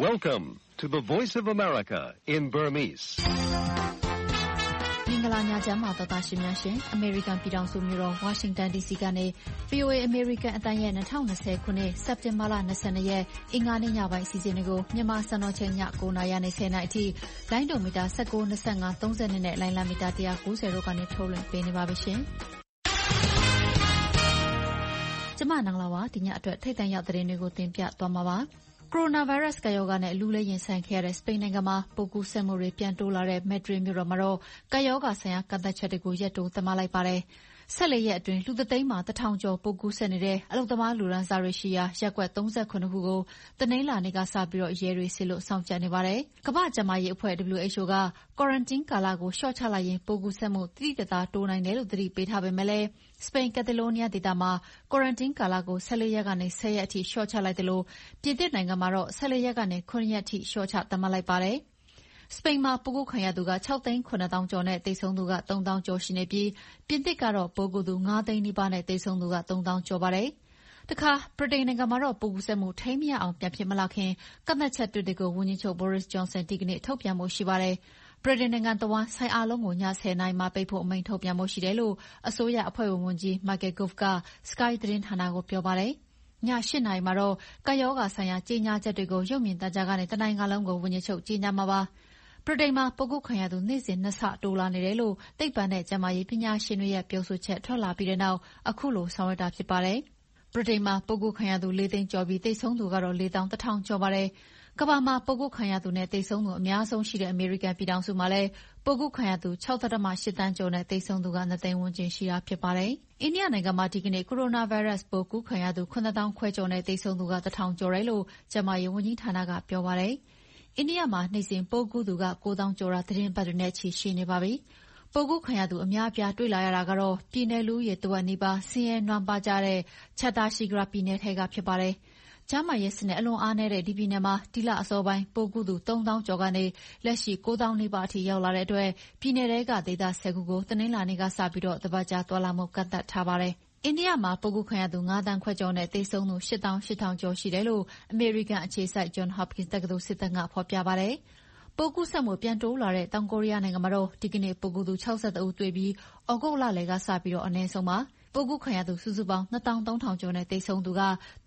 Welcome to the Voice of America in Burmese. မင်္ဂလာညချမ်းပါတော်သားရှင်များရှင်။ American ပြည်ထောင်စုမြို့တော် Washington DC ကနေ VOA American အတန်းရဲ့2020ခုနှစ်စက်တင်ဘာလ22ရက်အင်္ဂါနေ့ညပိုင်းအစီအစဉ်တွေကိုမြန်မာစံတော်ချိန်ည9:00နာရီနဲ့10:00နာရီအထိလိုင်းဒိုမီတာ19, 25, 30နဲ့လိုင်းလမီတာ190တို့ကနေထုတ်လွှင့်ပေးနေပါပြီရှင်။ကျမနင်္ဂလာပါဒီညအတွက်ထိတ်တန့်ရောက်တဲ့သတင်းတွေကိုတင်ပြသွားမှာပါ။ကိုရိုနာဗိုင်းရပ်စ်ကပ်ရောဂါနဲ့အလူးလေးရင်ဆိုင်ခဲ့ရတဲ့စပိန်နိုင်ငံမှာပိုးကူးစက်မှုတွေပြန်တိုးလာတဲ့မက်ဒရစ်မြို့တော်မှာတော့ကပ်ရောဂါဆိုင်ရာကန့်သတ်ချက်တွေကိုရက်တိုးသတ်မှတ်လိုက်ပါတယ်။14ရက်အတွင်းလူသသိန်းမှာ1000ကျော်ပိုးကူးစက်နေတဲ့အလုပ်သမားလူရန်စားတွေရှိရာရပ်ကွက်39ခုကိုတနင်္လာနေ့ကစပြီးရဲတွေဆေးလို့စောင့်ကြပ်နေပါတယ်။ကမ္ဘာ့ကျန်းမာရေးအဖွဲ့ WHO က quarantine ကာလကိုလျှော့ချလိုက်ရင်ပိုးကူးစက်မှုတိတိကျကျတိုးနိုင်တယ်လို့သတိပေးထားပေမဲ့လည်းစပိန်ကက်တလိုးနီးယားဒေသမှာ quarantine ကာလကို14ရက်ကနေ10ရက်အထိလျှော့ချလိုက်တယ်လို့ပြင်သစ်နိုင်ငံမှာတော့14ရက်ကနေ9ရက်အထိလျှော့ချသတ်မှတ်လိုက်ပါတယ်။စပိန်မှာပိုးကူးခံရသူက6,900,000 ကျော်နဲ့သေဆုံးသူက3,000 ကျော်ရှိနေပြီးပြင်သစ်ကတော့ပိုးကူးသူ9,000,000 နီးပါးနဲ့သေဆုံးသူက3,000 ကျော်ပါတယ်။တခါဗြိတိန်နိုင်ငံမှာတော့ပိုးကူးစက်မှုထိန်းမရအောင်ပြန်ဖြစ်မလာခင်ကန့်သတ်ချက်တွေကိုဝန်ကြီးချုပ် Boris Johnson ဒီကနေ့ထုတ်ပြန်ဖို့ရှိပါတယ်။ဗြိတိန်နိုင်ငံတဝန်းဆိုင်အားလုံးကိုည10:00နာရီမှပိတ်ဖို့အမိန့်ထုတ်ပြန်ဖို့ရှိတယ်လို့အစိုးရအဖွဲ့ဝင်ဝန်ကြီး Michael Gove က Sky သတင်းဌာနကိုပြောပါတယ်။ည8:00နာရီမှာတော့ကပ်ရောဂါဆိုင်ရာကြေညာချက်တွေကိုရုပ်မြင်သံကြားကနေတနိုင်ငံလုံးကိုဝန်ကြီးချုပ်ကြေညာမှာပါ။ဗြိတိန်မှာပိုးကူးခံရသူနေ့စဉ်2ဆတိုးလာနေတယ်လို့သိပ္ပံနဲ့ကျန်းမာရေးပညာရှင်တွေရဲ့ပြောဆိုချက်ထွက်လာပြီးတဲ့နောက်အခုလိုဆောင်ရွက်တာဖြစ်ပါတယ်။ဗြိတိန်မှာပိုးကူးခံရသူ4သိန်းကျော်ပြီးသေဆုံးသူကတော့4,100 ကျော်ပါတယ်။ကမ္ဘာမှာပိုးကူးခံရသူနဲ့သေဆုံးသူအများဆုံးရှိတဲ့အမေရိကန်ပြည်ထောင်စုမှာလည်းပိုးကူးခံရသူ 6.8 သန်းကျော်နဲ့သေဆုံးသူက2သိန်းဝန်းကျင်ရှိတာဖြစ်ပါတယ်။အိန္ဒိယနိုင်ငံမှာဒီကနေ့ကိုရိုနာဗိုင်းရပ်စ်ပိုးကူးခံရသူ9,000 ခွဲကျော်နဲ့သေဆုံးသူက1,000 ကျော်တယ်လို့ကျန်းမာရေးဝန်ကြီးဌာနကပြောပါတယ်။အိန္ဒိယမှာနေ့စဉ်ပိုးကူးသူက9,000 ကျော်တာသတင်းပတ်တွေနဲ့ချီရှိနေပါပြီ။ပိုးကူးခံရသူအများအပြားတွေ့လာရတာကတော့ပြည်နယ်လူဦးရေတဝက်နီးပါးဆင်းရဲနွမ်းပါးကြတဲ့ချက်သားရှိဂရာပြည်နယ်ထဲကဖြစ်ပါတယ်။ကျန်းမာရေးစနစ်အလွန်အားနည်းတဲ့ဒီပြည်နယ်မှာဒီလအစောပိုင်းပိုးကူးသူ3,000 ကျော်ကနေလက်ရှိ9,000 နီးပါးအထိရောက်လာတဲ့အတွက်ပြည်နယ်ထဲကဒေသ10ခုကိုတနင်္လာနေ့ကစပြီးတပတ်ကြာသွားလာမှုကန့်သတ်ထားပါတယ်။အိန္ဒိယမှာပိုးကူးခံရသူ9,000 ခွဲကျော်နဲ့သေဆုံးသူ8,800 ကျော်ရှိတယ်လို့အမေရိကန်အခြေစိုက် Johns Hopkins တက္ကသိုလ်စစ်တမ်းကဖော်ပြပါတယ်။ပိုးကူးစက်မှုပြန်တိုးလာတဲ့တောင်ကိုရီးယားနိုင်ငံမှာတော့ဒီကနေ့ပိုးကူးသူ62ဦးတွေ့ပြီးဩဂုတ်လလယ်ကစပြီးအနည်းဆုံးပါ။ပိုးကူးခံရသူစုစုပေါင်း23,000 ကျော်နဲ့သေဆုံးသူက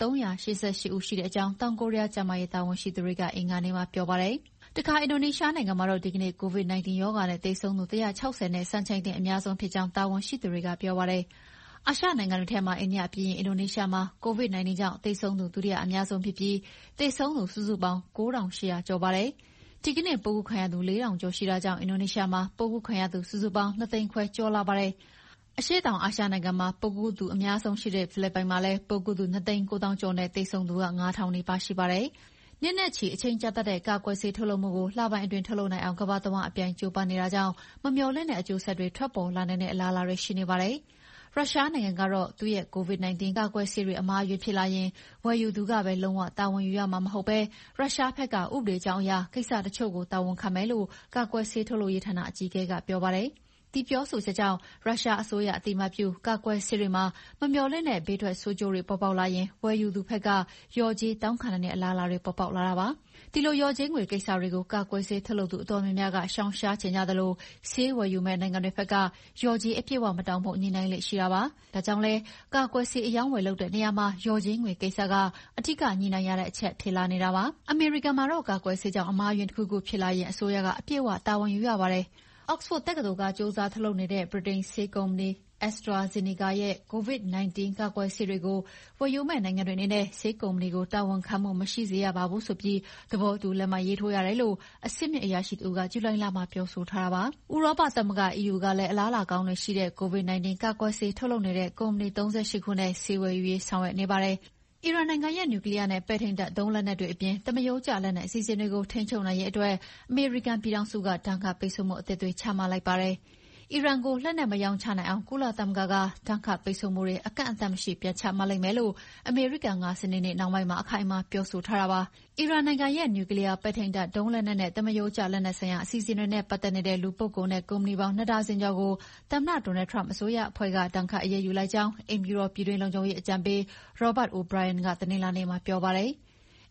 388ဦးရှိတဲ့အကြောင်းတောင်ကိုရီးယားကျန်းမာရေးတာဝန်ရှိသူတွေကအင်္ဂါနေ့မှာပြောပါတယ်။တခါအင်ဒိုနီးရှားနိုင်ငံမှာတော့ဒီကနေ့ COVID-19 ရောဂါနဲ့သေဆုံးသူ160နဲ့စံချိန်တင်အများဆုံးဖြစ်ကြောင်းတာဝန်ရှိသူတွေကပြောပါတယ်။အာရှနိုင်ငံတွေထဲမှာအိန္ဒိယပြီးရင်အင်ဒိုနီးရှားမှာ COVID-19 ကြောင့်သေဆုံးသူဒုတိယအများဆုံးဖြစ်ပြီးသေဆုံးသူစုစုပေါင်း9,800 ကျော်ပါတယ်။ဒီကနေ့ပိုးကူးခံရသူ4,000 ကျော်ရှိတာကြောင့်အင်ဒိုနီးရှားမှာပိုးကူးခံရသူစုစုပေါင်း2သိန်းခွဲကျော်လာပါတယ်။အရှေ့တောင်အာရှနိုင်ငံမှာပိုးကူးသူအများဆုံးရှိတဲ့ဖိလစ်ပိုင်မှာလည်းပိုးကူးသူ2,900,000 ကျော်နဲ့သေဆုံးသူက9,000 နီးပါးရှိပါတယ်။နှစ်နဲ့ချီအချိန်ကြာတတ်တဲ့ကာကွယ်ဆေးထုတ်လုပ်မှုကိုလပိုင်းအတွင်းထုတ်လုပ်နိုင်အောင်ကမ္ဘာတဝန်းအပြိုင်ကြိုးပမ်းနေတာကြောင့်မမျှော်လင့်တဲ့အကျိုးဆက်တွေထွက်ပေါ်လာနိုင်တဲ့အလားအလာတွေရှိနေပါတယ်။ရုရှားနိုင်ငံကတော့သူ့ရဲ့ COVID-19 ကာကွယ်ဆေးတွေအမှားအယွင်းဖြစ်လာရင်ဝယ်ယူသူကပဲလုံးဝတာဝန်ယူရမှာမဟုတ်ပဲရုရှားဘက်ကဥပဒေကြောင်းအရကိစ္စတချို့ကိုတာဝန်ခံမယ်လို့ကာကွယ်ဆေးထုတ်လုပ်ရေးဌာနအကြီးအကဲကပြောပါတယ်။ဒီပြောဆိုချက်ကြောင့်ရုရှားအစိုးရအသိအမှတ်ပြုကာကွယ်ဆေးတွေမှာမမျှော်လင့်တဲ့ဘေးထွက်ဆိုးကျိုးတွေပေါ်ပေါက်လာရင်ဝယ်ယူသူဘက်ကလျော်ကြေးတောင်းခံနိုင်တဲ့အလားအလာတွေပေါ်ပေါက်လာတာပါ။ဒီလိုလျော်ကြေးငွေကိစ္စတွေကိုကာကွယ်ဆေးထုတ်လုပ်သူအတော်များများကရှောင်ရှားချင်ကြသလိုဆေးဝယ်ယူမဲ့နိုင်ငံတွေဘက်ကလျော်ကြေးအပြည့်အဝမတောင်းဖို့ညှိနှိုင်းလေ့ရှိတာပါ။ဒါကြောင့်လဲကာကွယ်ဆေးအယောင်းဝယ်လုပ်တဲ့နေရာမှာလျော်ကြေးငွေကိစ္စကအထူးညှိနှိုင်းရတဲ့အချက်ထင်လာနေတာပါ။အမေရိကန်မှာတော့ကာကွယ်ဆေးကြောင့်အမှားအယွင်းတစ်ခုခုဖြစ်လာရင်အစိုးရကအပြည့်အဝတာဝန်ယူရပါတယ်။ Oxford တက္ကသိုလ်ကကြိုးစားထုတ်လုပ်နေတဲ့ဗြိတိန်ဆေးကုမ္ပဏီ AstraZeneca ရဲ့ COVID-19 ကာကွယ်ဆေးတွေကိုဝယ်ယူမယ့်နိုင်ငံတွေအနေနဲ့ဆေးကုမ္ပဏီကိုတာဝန်ခံမှုမရှိစေရပါဘူးဆိုပြီးသဘောတူလက်မှတ်ရေးထိုးရတယ်လို့အဆင့်မြင့်အရာရှိတဦးကဇူလိုင်လမှာပြောဆိုထားတာပါ။ဥရောပသမဂ္ဂ EU ကလည်းအလားအလာကောင်းတွေရှိတဲ့ COVID-19 ကာကွယ်ဆေးထုတ်လုပ်နေတဲ့ကုမ္ပဏီ38ခုနဲ့ဆေးဝယ်ယူရေးဆောင်ရွက်နေပါတယ်။အီရန်နိုင်ငံရဲ့နျူကလီးယားနဲ့ပဲ့ထိန်းတပ်ဒုံးလက်နက်တွေအပြင်သမားရိုးကျလက်နက်အစီအစဉ်တွေကိုထိန်းချုပ်နိုင်ရေးအတွက်အမေရိကန်ပြည်ထောင်စုကဒဏ်ခတ်ပိတ်ဆို့မှုအသစ်တွေချမှတ်လိုက်ပါတယ်။အီရန်ကိုလက်နက်မရောင်းချနိုင်အောင်ကုလသမဂ္ဂကဒဏ်ခတ်ပိတ်ဆို့မှုတွေအကန့်အသတ်မရှိပြန်ချမှတ်လိမ့်မယ်လို့အမေရိကန်ကစနေနေ့နှောင်းပိုင်းမှာအခိုင်အမာပြောဆိုထားတာပါ။အီရန်နိုင်ငံရဲ့နျူကလီးယားပဲ့ထိန်းတပ်ဒုံးလက်နက်နဲ့သမားရိုးကျလက်နက်ဆိုင်ရာအစီအစဉ်တွေနဲ့ပတ်သက်နေတဲ့လူပုဂ္ဂိုလ်နဲ့ကုမ္ပဏီပေါင်း2ဒါဇင်ကျော်ကိုသမ္မတ Donald Trump အစိုးရအဖွဲ့ကဒဏ်ခတ်အရေးယူလိုက်ကြောင်းအိမ်ဖြူတော်ပြည်တွင်းလုံခြုံရေးအကြံပေး Robert O'Brien ကတနင်္လာနေ့မှာပြောပါတယ်။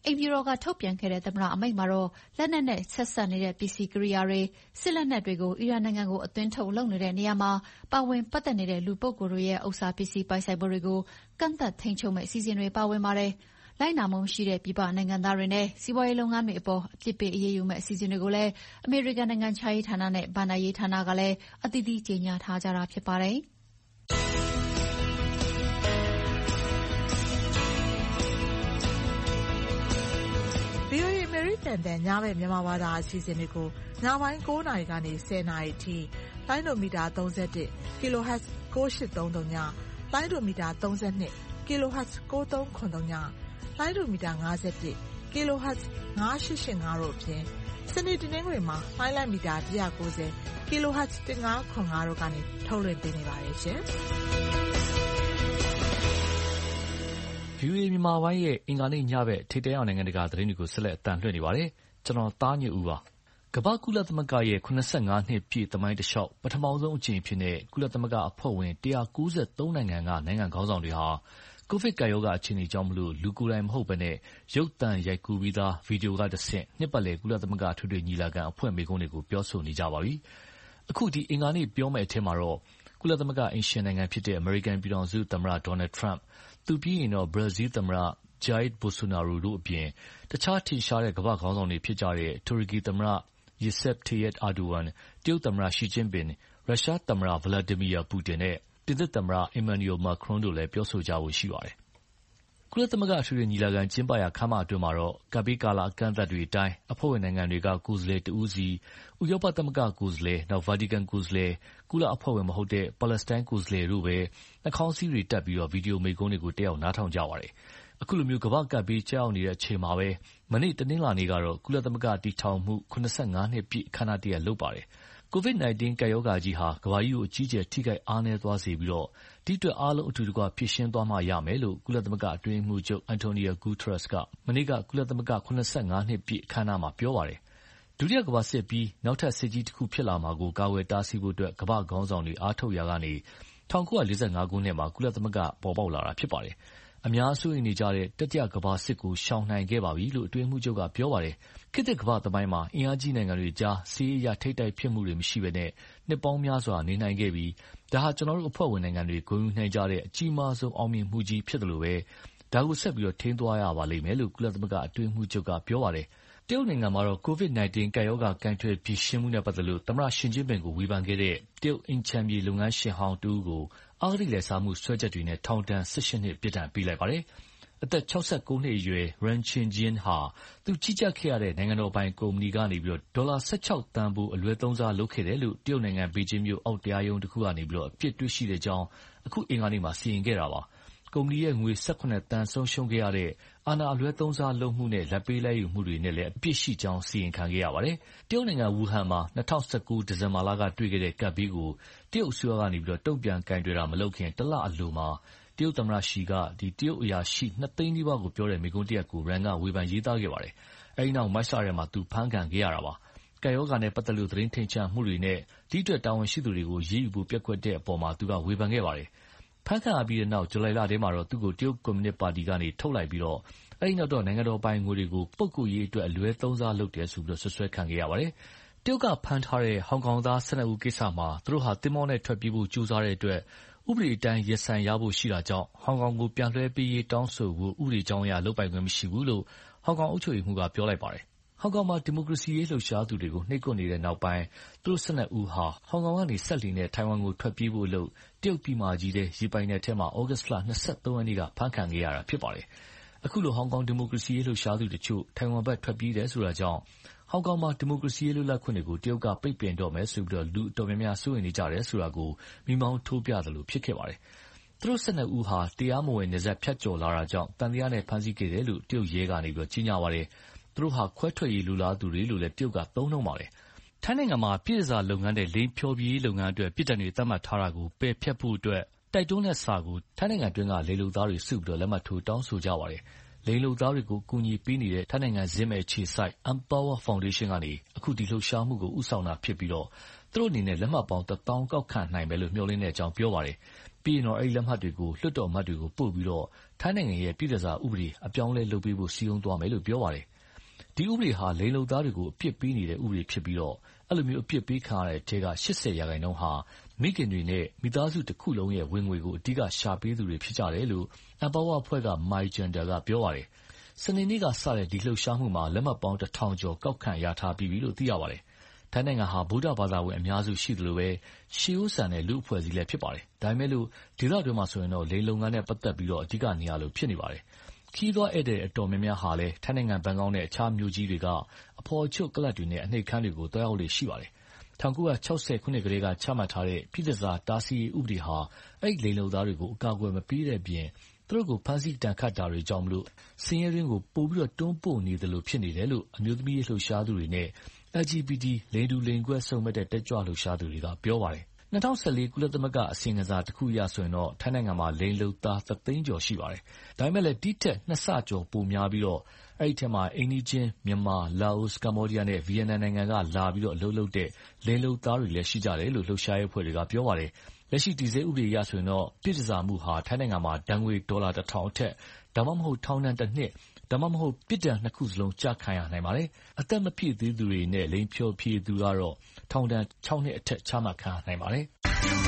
အိမ်ဖြူတော်ကထုတ်ပြန်ခဲ့တဲ့သမ္မတအမိန့်မှာတော့လက်နက်နဲ့ဆက်စပ်နေတဲ့ပစ္စည်းကိရိယာတွေစစ်လက်နက်တွေကိုအီရန်နိုင်ငံကိုအသွင်းထုတ်လုပ်နေတဲ့နေရာမှာပါဝင်ပတ်သက်နေတဲ့လူပုဂ္ဂိုလ်တွေရဲ့ဥစ္စာပစ္စည်းပိုင်ဆိုင်မှုတွေကိုကန့်သတ်ထိန်းချုပ်မယ့်အစီအစဉ်တွေပါဝင်ပါတယ်။လိုက်နာမှုမရှိတဲ့ပြည်ပနိုင်ငံသားတွေနဲ့စီးပွားရေးလုပ်ငန်းတွေအပေါ်အပြစ်ပေးအရေးယူမယ့်အစီအစဉ်တွေကိုလည်းအမေရိကန်နိုင်ငံခြားရေးဌာနနဲ့ဘဏ္ဍာရေးဌာနကလည်းအသီးသီးကြေညာထားကြတာဖြစ်ပါတယ်။ VOA အမေရိကန်တန်ညဘက်မြန်မာဘာသာအစီအစဉ်တွေကိုညပိုင်း9နာရီကနေ10နာရီအထိလိုင်းဒိုမီတာ31 kHz 9833ညလိုင်းဒိုမီတာ32 kHz 9393ညလိုင်းဒိုမီတာ51 kHz 9885တို့အပြင်စနေတနင်္ဂနွေမှာလိုင်းမီတာ190 kHz 1505တို့ကနေထုတ်လွှင့်ပေးနေပါတယ်ရှင်။ VOA မြန်မာပိုင်းရဲ့အင်္ဂါနေ့ညဘက်ထိပ်တန်းအောင်နိုင်ငံတကာသတင်းတွေကိုဆက်လက်အသံလွှင့်နေပါတယ်။ကျွန်တော်သားညွန့်ဦးပါ။ကမ္ဘာကုလသမဂ္ဂရဲ့85နှစ်ပြည့်သမိုင်းတလျှောက်ပထမဆုံးအကြိမ်အဖြစ်နဲ့ကုလသမဂ္ဂအဖွဲ့ဝင်193နိုင်ငံကနိုင်ငံခေါင်းဆောင်တွေဟာကိုဗစ်ကပ်ရောဂါအခြေအနေကြောင့်လူကိုယ်တိုင်မဟုတ်ဘဲနဲ့ရုပ်သံရိုက်ကူးပြီးသားဗီဒီယိုကတဆင့်နှစ်ပတ်လည်ကုလသမဂ္ဂထွေထွေညီလာခံအဖွဲ့မိန့်ခွန်းတွေကိုပြောဆိုနေကြပါပြီ။အခုဒီအင်္ဂါနေ့ပြောမယ့်အထက်မှာတော့ကုလသမဂ္ဂအိမ်ရှင်နိုင်ငံဖြစ်တဲ့အမေရိကန်ပြည်ထောင်စုသမ္မတဒေါ်နယ်ထရန့်သူပြီးရင်တော့ဘရာဇီးသမ္မတJair Bolsonaro တို့အပြင်တခြားထင်ရှားတဲ့ကမ္ဘာခေါင်းဆောင်တွေဖြစ်ကြတဲ့တူရကီသမ္မတRecep Tayyip Erdogan တရုတ်သမ္မတ Xi Jinping ရုရှားသမ္မတ Vladimir Putin နဲ့ပြင်သစ်သမ္မတ Emmanuel Macron တို့လည်းပြောဆိုကြဖို့ရှိပါတယ်။ကုလသမဂ္ဂအထွေထွေညီလာခံကျင်းပရာခန်းမအတွင်းမှာတော့ကပ်ဘေးကာလအကန့်အသတ်တွေအတိုင်းအဖွဲ့ဝင်နိုင်ငံတွေကကိုယ်စားလှယ်တဦးစီဥရောပသမဂ္ဂကိုယ်စားလှယ်နောက်ဗာတီကန်ကိုယ်စားလှယ်ကုလအဖွဲ့ဝင်မဟုတ်တဲ့ပါလက်စတိုင်းကိုယ်စားလှယ်တို့ပဲနှာခေါင်းစည်းတွေတပ်ပြီးဗီဒီယိုမိန့်ခွန်းတွေကိုတက်ရောက်နားထောင်ကြပါတယ်။အခုလိုကမ္ဘာ့ကပ်ဘေးကျရောက်နေတဲ့အချိန်မှာပဲမနေ့တနင်္လာနေ့ကတော့ကုလသမဂ္ဂတည်ထောင်မှု85နှစ်ပြည့်အခမ်းအနားတရပ်လုပ်ပါတယ်။ COVID-19 ကပ်ရောဂါကြီးဟာကမ္ဘာကြီးကိုအကြီးအကျယ်ထိခိုက်အားနည်းသွားစေပြီးဒီအတွက်အားလုံးအတူတကွဖြေရှင်းသွားမှရမယ်လို့ကုလသမဂ္ဂအတွင်းရေးမှူးချုပ် Antonio Guterres ကမနေ့ကကုလသမဂ္ဂ85နှစ်ပြည့်အခမ်းအနားမှာပြောပါတယ်။ဒုတိယကမ္ဘာစစ်ပြီးနောက်ထပ်စစ်ကြီးတခုဖြစ်လာမှာကိုကာကွယ်တားဆီးဖို့ကမ္ဘာ့ခေါင်းဆောင်တွေအားထုတ်ရာကနေ1945ခုနှစ်မှာကုလသမဂ္ဂပေါ်ပေါက်လာတာဖြစ်ပါတယ်။အများစိုးရိမ်နေကြတဲ့တတိယကမ္ဘာစစ်ကိုရှောင်နိုင်ခဲ့ပါပြီလို့အတွင်းရေးမှူးချုပ်ကပြောပါတယ်။ခေတ်သစ်ကမ္ဘာသမိုင်းမှာအင်အားကြီးနိုင်ငံတွေကြားစစ်ရေးအရထိပ်တိုက်ဖြစ်မှုတွေမရှိဘဲနှစ်ပေါင်းများစွာနေနိုင်ခဲ့ပြီးဒါဟာကျွန်တော်တို့အဖွဲ့ဝင်နိုင်ငံတွေဂုဏ်ယူနိုင်ကြတဲ့အကြီးမားဆုံးအောင်မြင်မှုကြီးဖြစ်တယ်လို့ပဲဒါကိုဆက်ပြီးထိန်းသွားရပါလိမ့်မယ်လို့ကုလသမဂ္ဂအတွင်းရေးမှူးချုပ်ကပြောပါတယ်။တရုတ်နိုင်ငံမှာတော့ COVID-19 ကပ်ရောဂါကိုင်တွယ်ဖြေရှင်းမှုနဲ့ပတ်သက်လို့သမ္မတရှီကျင်းပင်ကိုဝေဖန်ခဲ့တဲ့တရုတ်အိမ်ခြံမြေလုပ်ငန်းရှင်ဟောင်းတဦးကိုအဂတိလိုက်စားမှုစွဲချက်တွေနဲ့ထောင်ဒဏ်18နှစ်ပြစ်ဒဏ်ပေးလိုက်ပါတယ်။အသက်69နှစ်အရွယ် Ren Qinjian ဟာသူကြီးကြပ်ခဲ့ရတဲ့နိုင်ငံတော်ပိုင်ကုမ္ပဏီကနေဒေါ်လာ16သန်းဖိုးအလွဲသုံးစားလုပ်ခဲ့တယ်လို့တရုတ်နိုင်ငံဘေကျင်းမြို့အောက်တရားရုံးတခုကနေအပြစ်တွေ့ရှိကြောင်းအခုအင်္ဂါနေ့မှာစီရင်ခဲ့တာပါ။ကုမ္ပဏီရဲ့ငွေ18သန်းဆုံးရှုံးခဲ့ရတဲ့အာဏာအလွဲသုံးစားလုပ်မှုနဲ့လာဘ်ပေးလာဘ်ယူမှုတွေနဲ့လည်းအပြစ်ရှိကြောင်းစီရင်ခံခဲ့ရပါတယ်။တရုတ်နိုင်ငံဝူဟန်မှာ2019ဒီဇင်ဘာလကတွေ့ခဲ့တဲ့ကပ်ဘေးကိုတရုတ်အစိုးရကနေတုံ့ပြန်ကိုင်တွယ်တာမလုပ်ခင်တလအလိုမှာတရုတ်သမ္မတရှီကတရုတ်အရာရှိ2သိန်းနီးပါးကိုပြောတဲ့မိန့်ခွန်းတရပ်ကို Ren ကဝေဖန်ရေးသားခဲ့ပါတယ်။အဲဒီနောက်မတ်လထဲမှာသူဖမ်းခံခဲ့ရတာပါ။ကပ်ရောဂါနဲ့ပတ်သက်လို့သတင်းထိန်ချန်မှုတွေနဲ့ဒီအတွက်တာဝန်ရှိသူတွေကိုအရေးယူဖို့ပျက်ကွက်တဲ့အပေါ်သူကဝေဖန်ခဲ့ပါတယ်။ဖမ်းခံရပြီးနောက်ဇူလိုင်လထဲမှာတော့သူ့ကိုတရုတ်ကွန်မြူနစ်ပါတီကနေထုတ်လိုက်ပြီးအဲဒီနောက်တော့နိုင်ငံတော်ပိုင်ငွေတွေကိုပုဂ္ဂိုလ်ရေးအတွက်အလွဲသုံးစားလုပ်တယ်ဆိုပြီးစွပ်စွဲခံခဲ့ရပါတယ်။တရုတ်ကဖမ်းထားတဲ့ဟောင်ကောင်သား12ဦးကိစ္စမှာသူတို့ဟာသင်္ဘောနဲ့ထွက်ပြေးဖို့ကြိုးစားတဲ့အတွက်ဥပဒေအတိုင်းရင်ဆိုင်ရဖို့ရှိတာကြောင့်ဟောင်ကောင်ကိုပြန်လွှဲပေးရေးတောင်းဆိုဖို့ဥပဒေကြောင်းအရလုပ်ပိုင်ခွင့်မရှိဘူးလို့ဟောင်ကောင်အုပ်ချုပ်ရေးမှူးကပြောလိုက်ပါတယ်။ဟောင်ကောင်မှာဒီမိုကရေစီရေးလှုပ်ရှားသူတွေကိုနှိပ်ကွပ်နေတဲ့နောက်ပိုင်းသူတို့12ဦးဟာဟောင်ကောင်ကနေစက်လှေနဲ့ထိုင်ဝမ်ကိုထွက်ပြေးဖို့လုပ်တရုတ်ပြည်မကြီးထဲရေပိုင်နက်ထဲမှာဩဂတ်စ်လ23ရက်နေ့ကဖမ်းခံခဲ့ရတာဖြစ်ပါတယ်။အခုလိုဟောင်ကောင်ဒီမိုကရေစီရေးလှုပ်ရှားသူတချို့ထိုင်ဝမ်ဘက်ထွက်ပြေးတယ်ဆိုတာကြောင့်ဟောင်ကောင်မှာဒီမိုကရေစီရေးလွတ်လပ်ခွင့်တွေကိုတရုတ်ကပိတ်ပင်တော့မယ်ဆိုပြီးလူအတော်များများစိုးရိမ်နေကြတယ်ဆိုတာကိုမိမောင်းထိုးပြသလိုဖြစ်ခဲ့ပါတယ်။သူတို့12ဦးဟာတရားမဝင်နယ်စပ်ဖြတ်ကျော်လာတာကြောင့်တန်တရားနဲ့ဖမ်းဆီးခဲ့တယ်လို့တရုတ်ရဲကနေကြေညာပါတယ်။သူတို့ဟာခွဲထွက်ရေးလိုလားသူတွေလို့လည်းတရုတ်ကသုံးနှုန်းပါတယ်။ထိုင်းနိုင်ငံမှာပြည်စာလုပ်ငန်းတဲ့လိင်ဖျော်ဖြေရေးလုပ်ငန်းအတွက်ပြည်ထောင်စုသတ်မှတ်ထားတာကိုပယ်ဖျက်ဖို့အတွက်တိုက်တွန်းတဲ့စာကိုထိုင်းနိုင်ငံတွင်းကလေလုပ်သားတွေစုပြီးလက်မှတ်ထိုးတောင်းဆိုကြပါတယ်။လိင်လုပ်သားတွေကိုအကူအညီပေးနေတဲ့ထိုင်းနိုင်ငံဇင်းမဲ့ခြေစိုက် Empower Foundation ကနေအခုဒီလှုပ်ရှားမှုကိုဦးဆောင်တာဖြစ်ပြီးသူတို့အနေနဲ့လက်မှတ်ပေါင်း1000ကောက်ခံနိုင်မယ်လို့မျှော်လင့်တဲ့အကြောင်းပြောပါတယ်။ပြီးရင်တော့အဲ့ဒီလက်မှတ်တွေကိုလွှတ်တော်အမတ်တွေကိုပို့ပြီးတော့ထိုင်းနိုင်ငံရဲ့ပြည်ထစာဥပဒေအပြောင်းလဲလုပ်ပေးဖို့စီစဉ်သွားမယ်လို့ပြောပါတယ်။ဒီဥပဒေဟာလိင်လုံသားတွေကိုအပြစ်ပေးနေတဲ့ဥပဒေဖြစ်ပြီးတော့အဲ့လိုမျိုးအပြစ်ပေးခံရတဲ့ထဲက80%ဟာမိခင်တွေနဲ့မိသားစုတစ်ခုလုံးရဲ့ဝင်ငွေကိုအဓိကရှာပေးသူတွေဖြစ်ကြတယ်လို့ Empower အဖွဲ့က Mai Chandra ကပြောပါတယ်။စနေနေ့ကစတဲ့ဒီလှုပ်ရှားမှုမှာလက်မှတ်ပေါင်း1000ကျော်ကောက်ခံရထားပြီးပြီလို့သိရပါတယ်။ထိုင်းနိုင်ငံဟာဗုဒ္ဓဘာသာဝင်အများစုရှိသလိုပဲရှေးဥဆန်တဲ့လူအဖွဲ့အစည်းလည်းဖြစ်ပါတယ်။ဒါပေမဲ့လို့ဒေသတွင်းမှာဆိုရင်တော့လိင်လုံငန်းနဲ့ပတ်သက်ပြီးတော့အဓိကနေရာလိုဖြစ်နေပါတယ်။ခီးသွွားဧည့်သည်အတော်များများဟာလည်းထိုင်းနိုင်ငံဘန်ကောက်နဲ့အခြားမြို့ကြီးတွေကအဖော်အချုပ်ကလပ်တွေနဲ့အနှိပ်ခမ်းတွေကိုတွားရောက်လေရှိပါတယ်။1960ခုနှစ်ကလေးကချမှတ်ထားတဲ့ပြည်ထစာတားဆီးရေးဥပဒေဟာအဲ့ဒီလိင်လုံသားတွေကိုအကာအကွယ်မပေးတဲ့ပြင်သူတို့ကိုဖမ်းဆီးတန်ခတ်တာတွေကြောင့်မလို့စင်ရဲရင်းကိုပို့ပြီးတော့တွန်းပို့နေတယ်လို့ဖြစ်နေတယ်လို့အမျိုးသမီးလှုပ်ရှားသူတွေနဲ့ LGBT လိင်တူလိင်ကွဲစုံမဲ့တဲ့တက်ကြွလှုပ်ရှားသူတွေကပြောပါတယ်။2014ကုလသမဂ္ဂအစီရင်ခံစာတစ်ခုအရဆိုရင်တော့ထိုင်းနိုင်ငံမှာလိင်လုံသား3သိန်းကျော်ရှိပါတယ်။ဒါပေမဲ့လည်းဒီထက်2ဆကျော်ပိုများပြီးတော့အဲ့ဒီထဲမှာအိန္ဒိချင်းမြန်မာလာအိုကမ္ဘောဒီးယားနဲ့ဗီယက်နမ်နိုင်ငံကလာပြီးတော့အလုပ်လုပ်တဲ့လိင်လုံသားတွေလည်းရှိကြတယ်လို့လှုပ်ရှားရေးအဖွဲ့တွေကပြောပါတယ်။လက်ရှိတည်ဆဲဥပဒေအရဆိုရင်တော့ပြည်ထစာမှုဟာထိုင်းနိုင်ငံမှာဒဏ်ငွေ$1000အထက်ဒါမှမဟုတ်ထောင်ဒဏ်1နှစ်ဒါမှမဟုတ်ပြစ်ဒဏ်2ခုစလုံးကျခံရနိုင်ပါတယ်။အသက်မပြည့်သေးသူတွေနဲ့လိင်ဖြောဖြေသူကတော့ထောင်ဒဏ်6နှစ်အထက်ချမှတ်ခံရနိုင်ပါတယ်။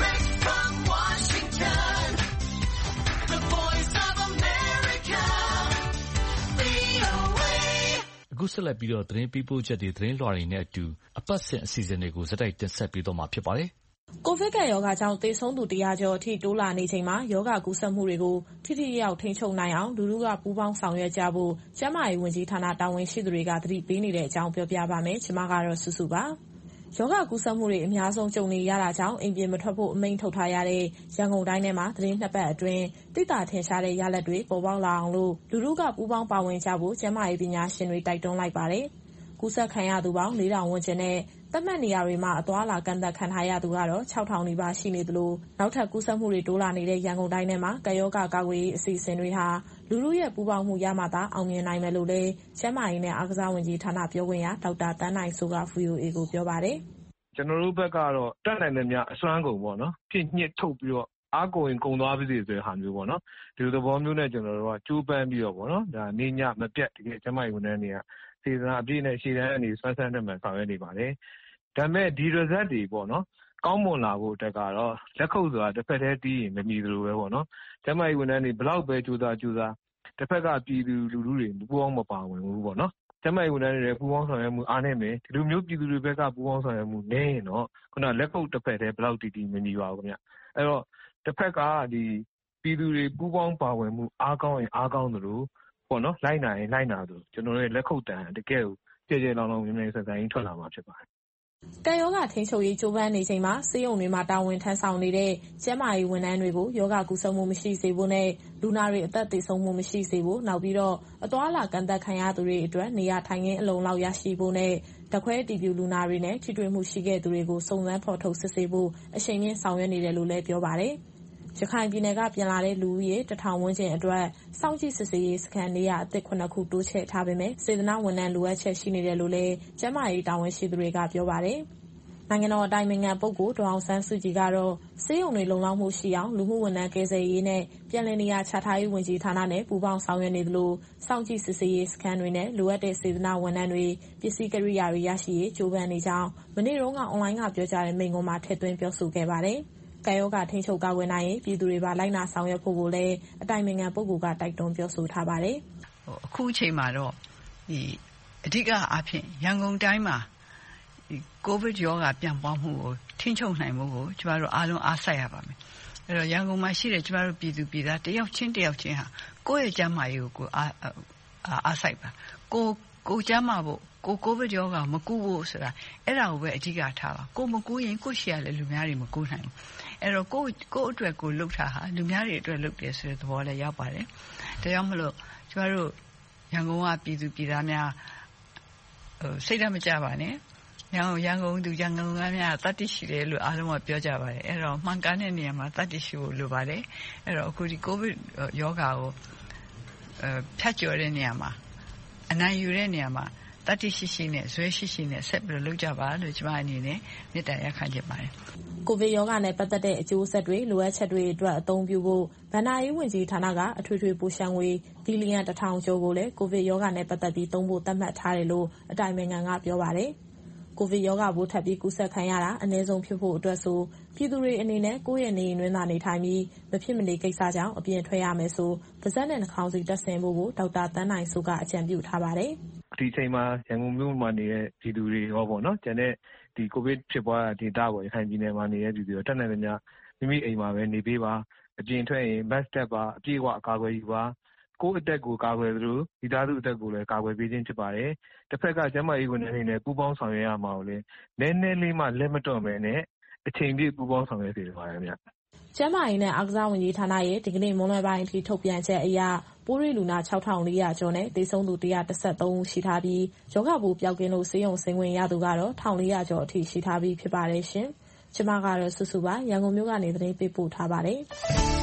အခုဆက်လက်ပြီးတော့သတင်းပေးပို့ချက်တွေသတင်းလွှာတွေနဲ့အတူအပတ်စဉ်အစီအစဉ်တွေကိုစတိုက်တင်ဆက်ပေးတော့မှာဖြစ်ပါတယ်။ကိုဗစ်ကပ်ရောဂါကြောင့်သေဆုံးသူ100ကျော်အထိတိုးလာနေချိန်မှာရောဂါကူးစက်မှုတွေကိုထိထိရောက်ထိန်းချုပ်နိုင်အောင်လူထုကပူးပေါင်းဆောင်ရွက်ကြဖို့ကျန်းမာရေးဝန်ကြီးဌာနတာဝန်ရှိသူတွေကသတိပေးနေတဲ့အကြောင်းပြောပြပါမယ်။ကျွန်မကတော့စုစုပါ။ရောဂါကူးစက်မှုတွေအများဆုံးကြုံနေရတာကြောင့်အိမ်ပြင်မထွက်ဖို့အမိန့်ထုတ်ထားရတဲ့ရန်ကုန်တိုင်းထဲမှာသတင်း2ပတ်အတွင်းသိသာထင်ရှားတဲ့ရလဒ်တွေပေါ်ပေါက်လာအောင်လို့လူထုကပူးပေါင်းပါဝင်ကြဖို့ကျန်းမာရေးပညာရှင်တွေတိုက်တွန်းလိုက်ပါတယ်။ကူးစက်ခံရသူပေါင်း4000ဝန်းကျင်နဲ့သတ်မှတ်နေရာတွေမှာအသွားအလာကန့်သတ်ခံထားရသူကတော့6000နီးပါးရှိနေသလိုနောက်ထပ်ကူးစက်မှုတွေတိုးလာနေတဲ့ရန်ကုန်တိုင်းထဲမှာကပ်ရောဂါကာကွယ်ရေးအစီအစဉ်တွေဟာလူထုရဲ့ပူးပေါင်းမှုရမှသာအောင်မြင်နိုင်မယ်လို့လည်းကျန်းမာရေးနဲ့အားကစားဝန်ကြီးဌာနပြောခွင့်ရဒေါက်တာသန်းနိုင်စိုးက VOA ကိုပြောပါတယ်။ကျွန်တော်တို့ဘက်ကတော့တတ်နိုင်တဲ့များအစွမ်းကုန်ပေါ့နော်ပြည့်ညှစ်ထုတ်ပြီးတော့အားကိုရင်ကုန်သွားပြီဆိုတဲ့ဟာမျိုးပေါ့နော်ဒီလိုသဘောမျိုးနဲ့ကျွန်တော်တို့ကကြိုးပမ်းပြီးတော့ပေါ့နော်ဒါနေညမပြတ်တကယ်ကျန်းမာရေးဝန်ထမ်းတွေကစေတနာအပြည့်နဲ့ရှေ့တန်းအနေဆွမ်းဆန်းတဲ့မှန်ဆောင်ရွက်နေပါတယ်ဒါပေမဲ့ဒီ result တွေပေါ့နော်ကောင်းမွန်လာဖို့အတွက်ကတော့လက်ခုပ်ဆိုတာတစ်ဖက်တည်းတီးရင်မမြည်သလိုပဲပေါ့နော်ကျန်းမာရေးဝန်ထမ်းတွေဘလောက်ပဲကြိုးစားတစ်ဖက်ကပြည်သူလူထုတွေပူးပေါင်းမပါဝင်ဘူးပေါ့နော်ကျန်းမာရေးဝန်ထမ်းတွေပူးပေါင်းဆောင်ရွက်မှုအားနည်းမယ်ဒီလိုမျိုးပြည်သူတွေဘက်ကပူးပေါင်းဆောင်ရွက်မှုနည်းရင်တော့ခုနလက်ခုပ်တစ်ဖက်တည်းဘလောက်တီးမမြည်ပါဘူးခင်ဗျအဲ့တော့တစ်ဖက်ကဒီပြည်သူတွေပူးပေါင်းပါဝင်မှုအားကောင်းရင်အားကောင်းသလိုပေါ့နော်လိုက်နိုင်ရင်လိုက်နာသလိုကျွန်တော်တို့ရဲ့လက်ခုပ်တန်တကယ်ကိုကြဲလောင်လောင်မြင်မြင်ဆန်ဆန်ထွက်လာမှာဖြစ်ပါတယ်ကပ်ရောဂါထိန်းချုပ်ရေးကြိုးပမ်းနေချိန်မှာဆေးရုံတွေမှာတာဝန်ထမ်းဆောင်နေတဲ့ကျန်းမာရေးဝန်ထမ်းတွေကိုရောဂါကူးစက်မှုမရှိစေဖို့နဲ့လူနာတွေအသက်သေဆုံးမှုမရှိစေဖို့နောက်ပြီးတော့အသွားအလာကန့်သတ်ခံရသူတွေအတွက်နေရာထိုင်ခင်းအလုံလောက်ရရှိဖို့နဲ့ဓာတ်ခွဲအတည်ပြုလူနာတွေနဲ့ထိတွေ့မှုရှိခဲ့သူတွေကိုစုံစမ်းဖော်ထုတ်စစ်ဆေးဖို့အရှိန်မြင့်ဆောင်ရွက်နေတယ်လို့လည်းပြောပါတယ်။ရခိုင်ပြည်နယ်ကပြန်လာတဲ့လူဦးရေ1000ဝန်းကျင်အတွက်စောင့်ကြည့်စစ်ဆေးရေးစခန်းနေရာအသစ်9ခုတိုးချဲ့ထားပေမဲ့စေတနာဝန်ထမ်းလိုအပ်ချက်ရှိနေတယ်လို့လည်းကျန်းမာရေးတာဝန်ရှိသူတွေကပြောပါတယ်။နိုင်ငံတော်အတိုင်ပင်ခံပုဂ္ဂိုလ်ဒေါ်အောင်ဆန်းစုကြည်ကတော့ဆေးရုံတွေလုံလောက်မှုရှိအောင်လူမှုဝန်ထမ်းကယ်ဆယ်ရေးနဲ့ပြည်လည်နေရာချထားရေးဝန်ကြီးဌာနနဲ့ပူးပေါင်းဆောင်ရွက်နေသလိုစောင့်ကြည့်စစ်ဆေးရေးစခန်းတွေနဲ့လိုအပ်တဲ့စေတနာဝန်ထမ်းတွေပစ္စည်းကိရိယာတွေရရှိရေးကြိုးပမ်းနေကြောင်းမနေ့တုန်းကအွန်လိုင်းကပြောကြားတဲ့မိန့်ခွန်းမှာထည့်သွင်းပြောဆိုခဲ့ပါတယ်။ကပ်ရောဂါထိန်းချုပ်ကာကွယ်နိုင်ရင်ပြည်သူတွေပါလိုက်နာဆောင်ရွက်ဖို့ကိုလည်းအတိုင်ပင်ခံပုဂ္ဂိုလ်ကတိုက်တွန်းပြောဆိုထားပါတယ်။အခုအချိန်မှာတော့ဒီအဓိကအားဖြင့်ရန်ကုန်တိုင်းမှာဒီကိုဗစ်ရောဂါပြန့်ပွားမှုကိုထိန်းချုပ်နိုင်မှုကိုကျမတို့အားလုံးအားစိုက်ရပါမယ်။အဲ့တော့ရန်ကုန်မှာရှိတဲ့ကျမတို့ပြည်သူပြည်သားတယောက်ချင်းဟာကိုယ့်ရဲ့ကျန်းမာရေးကိုအားစိုက်ပါ။ကိုကျန်းမာဖို့ကိုဗစ်ရောဂါမကူးဖို့ဆိုတာအဲ့ဒါကိုပဲအဓိကထားပါကိုမကူးရင်ကိုရှိရလေလူများတွေမကူးနိုင်ဘူးအဲ့တော့ကိုအတွက်ကိုလှုပ်တာဟာလူများတွေအတွက်လှုပ်တယ်ဆိုတဲ့သဘောလည်းရောက်ပါတယ်ဒါကြောင့်မလို့ကျမတို့ရန်ကုန်ကပြည်သူပြည်သားများစိတ်ဓာတ်မကြပါနဲ့ရန်ကုန်ကများတတ်သိရှိတယ်လို့အားလုံးကပြောကြပါတယ်အဲ့တော့မှန်ကန်တဲ့နေရာမှာတတ်သိရှိဖို့လိုပါတယ်အဲ့တော့အခုဒီကိုဗစ်ရောဂါကိုဖြတ်ကျော်တဲ့နေရာမှာအနိုင်ယူတဲ့နေရာမှာတတိရှိရှိနဲ့ဇွဲရှိရှိနဲ့ဆက်ပြီးလုပ်ကြပါလို့ကျွန်မအနေနဲ့မေတ္တာရပ်ခံချင်ပါတယ်။ကိုဗစ်ရောဂါနဲ့ပတ်သက်တဲ့အကျိုးဆက်တွေလိုအပ်ချက်တွေအတွက်အသုံးပြုဖို့ဗဏ္ဍာရေးဝန်ကြီးဌာနကအထွေထွေပို့ရှမ်းငွေဘီလီယံ 1,000 ကျော်ကိုလည်းကိုဗစ်ရောဂါနဲ့ပတ်သက်ပြီးသုံးဖို့သတ်မှတ်ထားတယ်လို့အတိုင်ပင်ခံကပြောပါတယ်။ကိုဗစ်ရောဂါပိုးထပ်ပြီးကူးစက်ခံရတာအနည်းဆုံးဖြစ်ဖို့အတွက်ဆိုပြည်သူတွေအနေနဲ့ကိုယ့်ရဲ့နေအိမ်တွင်းသာနေထိုင်ပြီးမဖြစ်မနေကိစ္စကြောင့်အပြင်ထွက်ရမယ်ဆိုပါးစပ်နဲ့နှာခေါင်းစည်းတပ်ဆင်ဖို့ဒေါက်တာသန်းနိုင်စိုးကအကြံပြုထားပါတယ်။ဒီချိန်မှာရန်ကုန်မြို့မှာနေတဲ့ပြည်သူတွေရောပေါ့နော်ကျန်တဲ့ဒီကိုဗစ်ဖြစ်ပွားတဲ့ဒေသပေါ့ရခိုင်ပြည်နယ်မှာနေတဲ့ပြည်သူတွေတက်နိုင်သမျှမိမိအိမ်မှာပဲနေပေးပါအပြင်ထွက်ရင် mask တပ်ပါအပြည့်အဝအကာအကွယ်ယူပါကိုယ့်အသက်ကိုကာကွယ်သလိုမိသားစုအသက်ကိုလည်းကာကွယ်ပေးခြင်းဖြစ်ပါတယ်။တစ်ဖက်ကကျန်းမာရေးဝန်ထမ်းတွေနဲ့ပူးပေါင်းဆောင်ရွက်ရမှာကိုလည်းနည်းနည်းလေးမှလက်မတွန့်ပဲနဲ့အချိန်ပြည့်ပူးပေါင်းဆောင်ရွက်ပေးပါရမယ်။ကျန်းမာရေးနဲ့အားကစားဝန်ကြီးဌာနရဲ့ဒီကနေ့မွန်းလွဲပိုင်းအထိထုတ်ပြန်ချက်အရပိုးတွေ့လူနာ 6,400 ကျော်နဲ့သေဆုံးသူ 113 ဦးရှိထားပြီးရောဂါပိုးပျောက်ကင်းလို့ဆေးရုံဆင်းခွင့်ရသူကတော့ 1,400 ကျော်အထိရှိထားပြီးဖြစ်ပါတယ်ရှင်။ကျွန်မကတော့စုစုပါရန်ကုန်မြို့ကနေသတင်းပေးပို့ထားပါတယ်။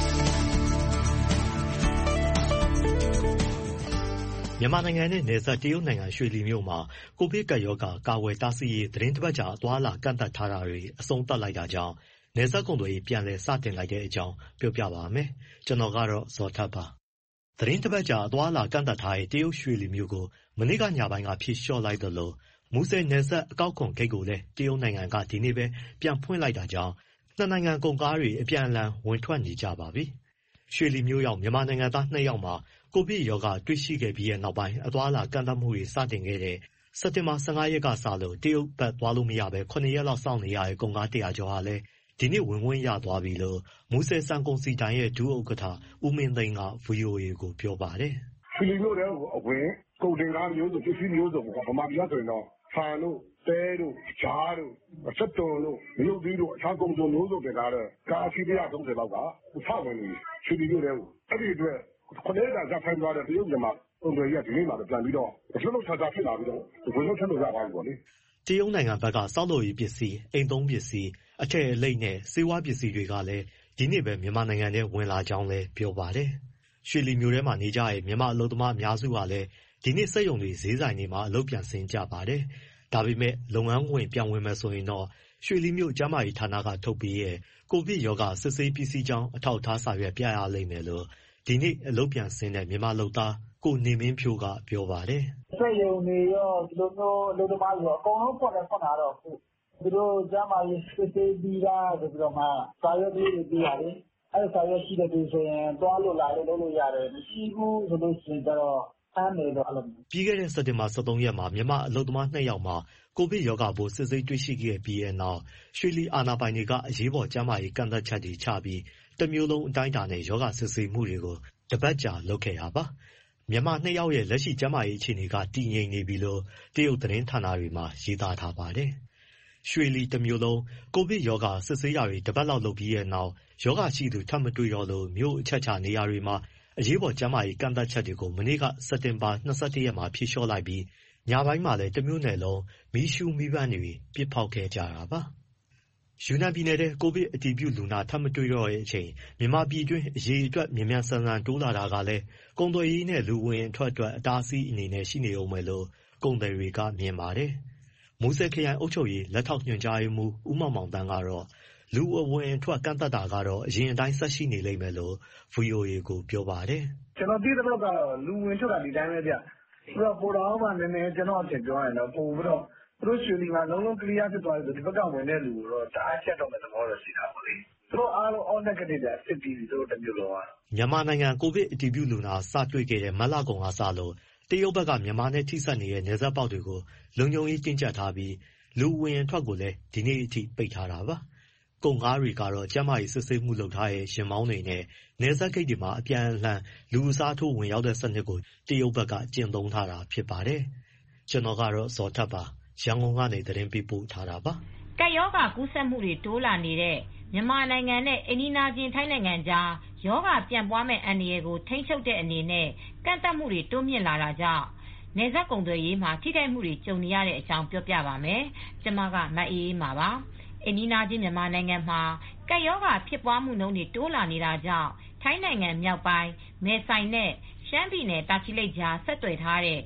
မြန်မာနိုင်ငံနဲ့နယ်စပ်တရုတ်နိုင်ငံရွှေလီမြို့မှာကိုဗစ်ကပ်ရောဂါကာကွယ်တားဆီးရေးသတင်းတစ်ပတ်ကြာအသွားအလာကန့်သတ်ထားတာတွေအဆုံးသတ်လိုက်တာကြောင့်နယ်စပ်ကုန်သွယ်ရေးပြန်လည်စတင်လိုက်တဲ့အကြောင်းပြောပြပါမယ်။ကျွန်တော်ကတော့ဇော်ထက်ပါ။သတင်းတစ်ပတ်ကြာအသွားအလာကန့်သတ်ထားတဲ့တရုတ်ရွှေလီမြို့ကိုမနေ့ကညပိုင်းကဖြေလျှော့လိုက်သလိုမူဆယ်နယ်စပ်အကောက်ခွန်ဂိတ်ကိုလည်းတရုတ်နိုင်ငံကဒီနေ့ပဲပြန်ဖွင့်လိုက်တာကြောင့်နှစ်နိုင်ငံကုန်ကားတွေအပြန်အလှန်ဝင်ထွက်နေကြပါပြီ။ရွှေလီမြို့ရောက်မြန်မာနိုင်ငံသား2ယောက်မှာကိုဗစ်ရောဂါတွေ့ရှိခဲ့ပြီးတဲ့နောက်ပိုင်းအသွားအလာကန့်သတ်မှုတွေစတင်ခဲ့တဲ့စက်တင်ဘာ15ရက်ကစလို့တရုတ်ဘက်သွားလို့မရဘဲ9ရက်လောက်စောင့်နေရတဲ့ကုန်ကား100ကျော်ဟာလည်းဒီနေ့ဝင်ခွင့်ရသွားပြီလို့မူဆယ်စံကုန်စီတိုင်ရဲ့ဒုဥက္ကဋ္ဌဦးမင်းသိန်းက VOA ကိုပြောပါတယ်။ရွှေလီမြို့ထဲကိုအဝင်ကုန်တင်ကားမျိုးစုံပစ္စည်းမျိုးစုံပေါ့ဗမာပြည်ကဆိုရင်တော့ဆန်တို့တဲတို့ဂျားတို့စက်တုံတို့မြို့သီးတို့အခြားကုန်စုံမျိုးစုံတင်ကားတဲ့ကားအစီး130လောက်ကစဝင်နေရွှေလီမြို့ထဲကိုအဲ့ဒီအတွက်9ရက်ကြာဖိုင်သွားတဲ့တရုတ်မြန်မာကုန်သွယ်ရေးကဒီနေ့မှပြန်ပြီးတော့လှုပ်လှုပ်ရှားရှားဖြစ်လာပြီးတော့ဝင်လို့ထက်လို့ရပါပြီပေါ့လေတရုတ်နိုင်ငံဘက်ကစောက်လုပ်ရေးပစ္စည်းအိမ်သုံးပစ္စည်းအထည်အလိပ်နဲ့ဆေးဝါးပစ္စည်းတွေကလည်းဒီနေ့ပဲမြန်မာနိုင်ငံထဲဝင်လာကြောင်းလည်းပြောပါတယ်ရွှေလီမြို့ထဲမှာနေကြတဲ့မြန်မာအလုပ်သမားအများစုကလည်းဒီနေ့စက်ရုံတွေဈေးဆိုင်တွေမှာအလုပ်ပြန်ဆင်းကြပါတယ်ဒါပေမဲ့လုပ်ငန်းခွင်ပြန်ဝင်မယ်ဆိုရင်တော့ရွှေလီမြို့ကျန်းမာရေးဌာနကထုတ်ပေးရဲ့ကိုဗစ်ရောဂါစစ်ဆေးပစ္စည်းကြောင်းအထောက်အထားစာရွက်ပြရလိမ့်မယ်လို့ဒီနေ့အလုပ်ပြန်ဆင်းတဲ့မြန်မာလုပ်သားကိုနေမင်းဖြိုးကပြောပါတယ်စက်ရုံတွေရောဒီလိုမျိုးအလုပ်သမားတွေရောအကုန်လုံးဖွင့်တာတော့သူတို့ကျန်းမာရေးစစ်ဆေးပြီးတာဆိုပြီးတော့မှစာရွက်လေးတွေပြရတယ်အဲ့စာရွက်ရှိတဲ့သူဆိုရင်တွားလို့လာလို့လုပ်လို့ရတယ်မရှိဘူးဆိုလို့ရှိရင်တော့ဖမ်းနေတော့အဲ့လိုပြီးခဲ့တဲ့စက်တင်ဘာ23ရက်မှာမြန်မာအလုပ်သမား2ယောက်မှာကိုဗစ်ရောဂါပိုးစစ်ဆေးတွေ့ရှိခဲ့ပြီးတဲ့နောက်ရွှေလီအာဏာပိုင်တွေကအရေးပေါ်ကျန်းမာရေးကန့်သတ်ချက်တွေချပြီးတစ်မျိုးလုံးအတိုင်းအတာနဲ့ရောဂါစစ်ဆေးမှုတွေကိုတပတ်ကြာလုပ်ခဲ့တာပါမြန်မာ2ယောက်ရဲ့လက်ရှိကျန်းမာရေးအခြေအနေကတည်ငြိမ်နေပြီလို့တရုတ်သတင်းဌာနတွေမှာရေးသားထားပါတယ်ရွှေလီတစ်မျိုးလုံးကိုဗစ်ရောဂါစစ်ဆေးတာတွေတပတ်လောက်လုပ်ပြီးတဲ့နောက်ရောဂါရှိသူထပ်မတွေ့တော့လို့မြို့အချက်ချနေရာတွေမှာအရေးပေါ်ကျန်းမာရေးကန့်သတ်ချက်တွေကိုမနေ့ကစက်တင်ဘာ21ရက်မှာဖြေလျှော့လိုက်ပြီးညပိုင်းမှာလည်းတမျိုးနယ်လုံးမီးရှူးမီးပန်းတွေပစ်ဖောက်ခဲ့ကြတာပါယူနန်ပြည်နယ်ထဲကိုဗစ်အတည်ပြုလူနာထပ်မတွေ့တော့တဲ့အချိန်မြန်မာပြည်တွင်းအရေးအတွက်မြန်မြန်ဆန်ဆန်တိုးလာတာကလည်းကုန်သွယ်ရေးနဲ့လူဝင်အထွက်အတွက်အတားအဆီးအနေနဲ့ရှိနေဦးမယ်လို့ကုန်သည်တွေကမြင်ပါတယ်မူဆယ်ခရိုင်အုပ်ချုပ်ရေးလက်ထောက်ညွှန်ကြားရေးမှူးဦးမောင်မောင်တန်းကတော့လူအဝင်အထွက်ကန့်သတ်တာကတော့အရင်အတိုင်းဆက်ရှိနေလိမ့်မယ်လို့ VOA ကိုပြောပါတယ်ကျွန်တော်သိတဲ့ဘက်ကတော့လူဝင်ထွက်ကဒီတိုင်းပဲဗျသူကပိုတော်မှနည်းနည်းကျွန်တော်အထင်ပြောရင်တော့ပို့ပြီးတော့သူတို့ရွှေလီမှာလုံးလုံး clear ဖြစ်သွားပြီဆိုဒီဘက်ကဝင်တဲ့လူတော့တအားချက်တော့တဲ့သဘောတော့ရှိတာပေါ့လေသူတို့အားလုံး all negative ပဲစစ်ပြီးသူတို့တမျိုးလုံးอ่ะမြန်မာနိုင်ငံကိုဗစ်အတည်ပြုလူနာစတွေ့ခဲ့တဲ့မတ်လကုန်ကစလို့တရုတ်ဘက်ကမြန်မာနဲ့ထိစပ်နေတဲ့နယ်စပ်ပေါက်တွေကိုလုံခြုံရေးတင်းကျပ်ထားပြီးလူဝင်ထွက်ကိုလည်းဒီနေ့အထိပိတ်ထားတာပါကုန်ကားတွေကတော့ကျန်းမာရေးစစ်ဆေးမှုလုပ်ထားတဲ့ရှင်မောင်းတွေနဲ့နယ်စပ်ဂိတ်တွေမှာအပြန်အလှန်လူအစားထိုးဝင်ရောက်တဲ့စနစ်ကိုတရုတ်ဘက်ကကျင့်သုံးထားတာဖြစ်ပါတယ်ကျွန်တော်ကတော့ဇော်ထက်ပါရန်ကုန်ကနေသတင်းပေးပို့ထားတာပါကပ်ရောဂါကူးစက်မှုတွေတိုးလာနေတဲ့မြန်မာနိုင်ငံနဲ့အိန္ဒိယချင်းထိုင်းနိုင်ငံကြားရောဂါပြန့်ပွားမဲ့အန္တရာယ်ကိုထိန်းချုပ်တဲ့အနေနဲ့ကန့်သတ်မှုတွေတိုးမြင့်လာတာကြောင့်နယ်စပ်ကုန်သွယ်ရေးမှာထိခိုက်မှုတွေကြုံနေရတဲ့အကြောင်းပြောပြပါမယ်။ကျွန်မကမအေးအေးပါပါ။အိန္ဒိယချင်းမြန်မာနိုင်ငံမှာကပ်ရောဂါဖြစ်ပွားမှုနှုန်းတွေတိုးလာနေတာကြောင့်ထိုင်းနိုင်ငံမြောက်ပိုင်းမဲဆိုင်နဲ့ရှမ်းပြည်နယ်တာချီလိတ်ကြားဆက်သွယ်ထားတဲ့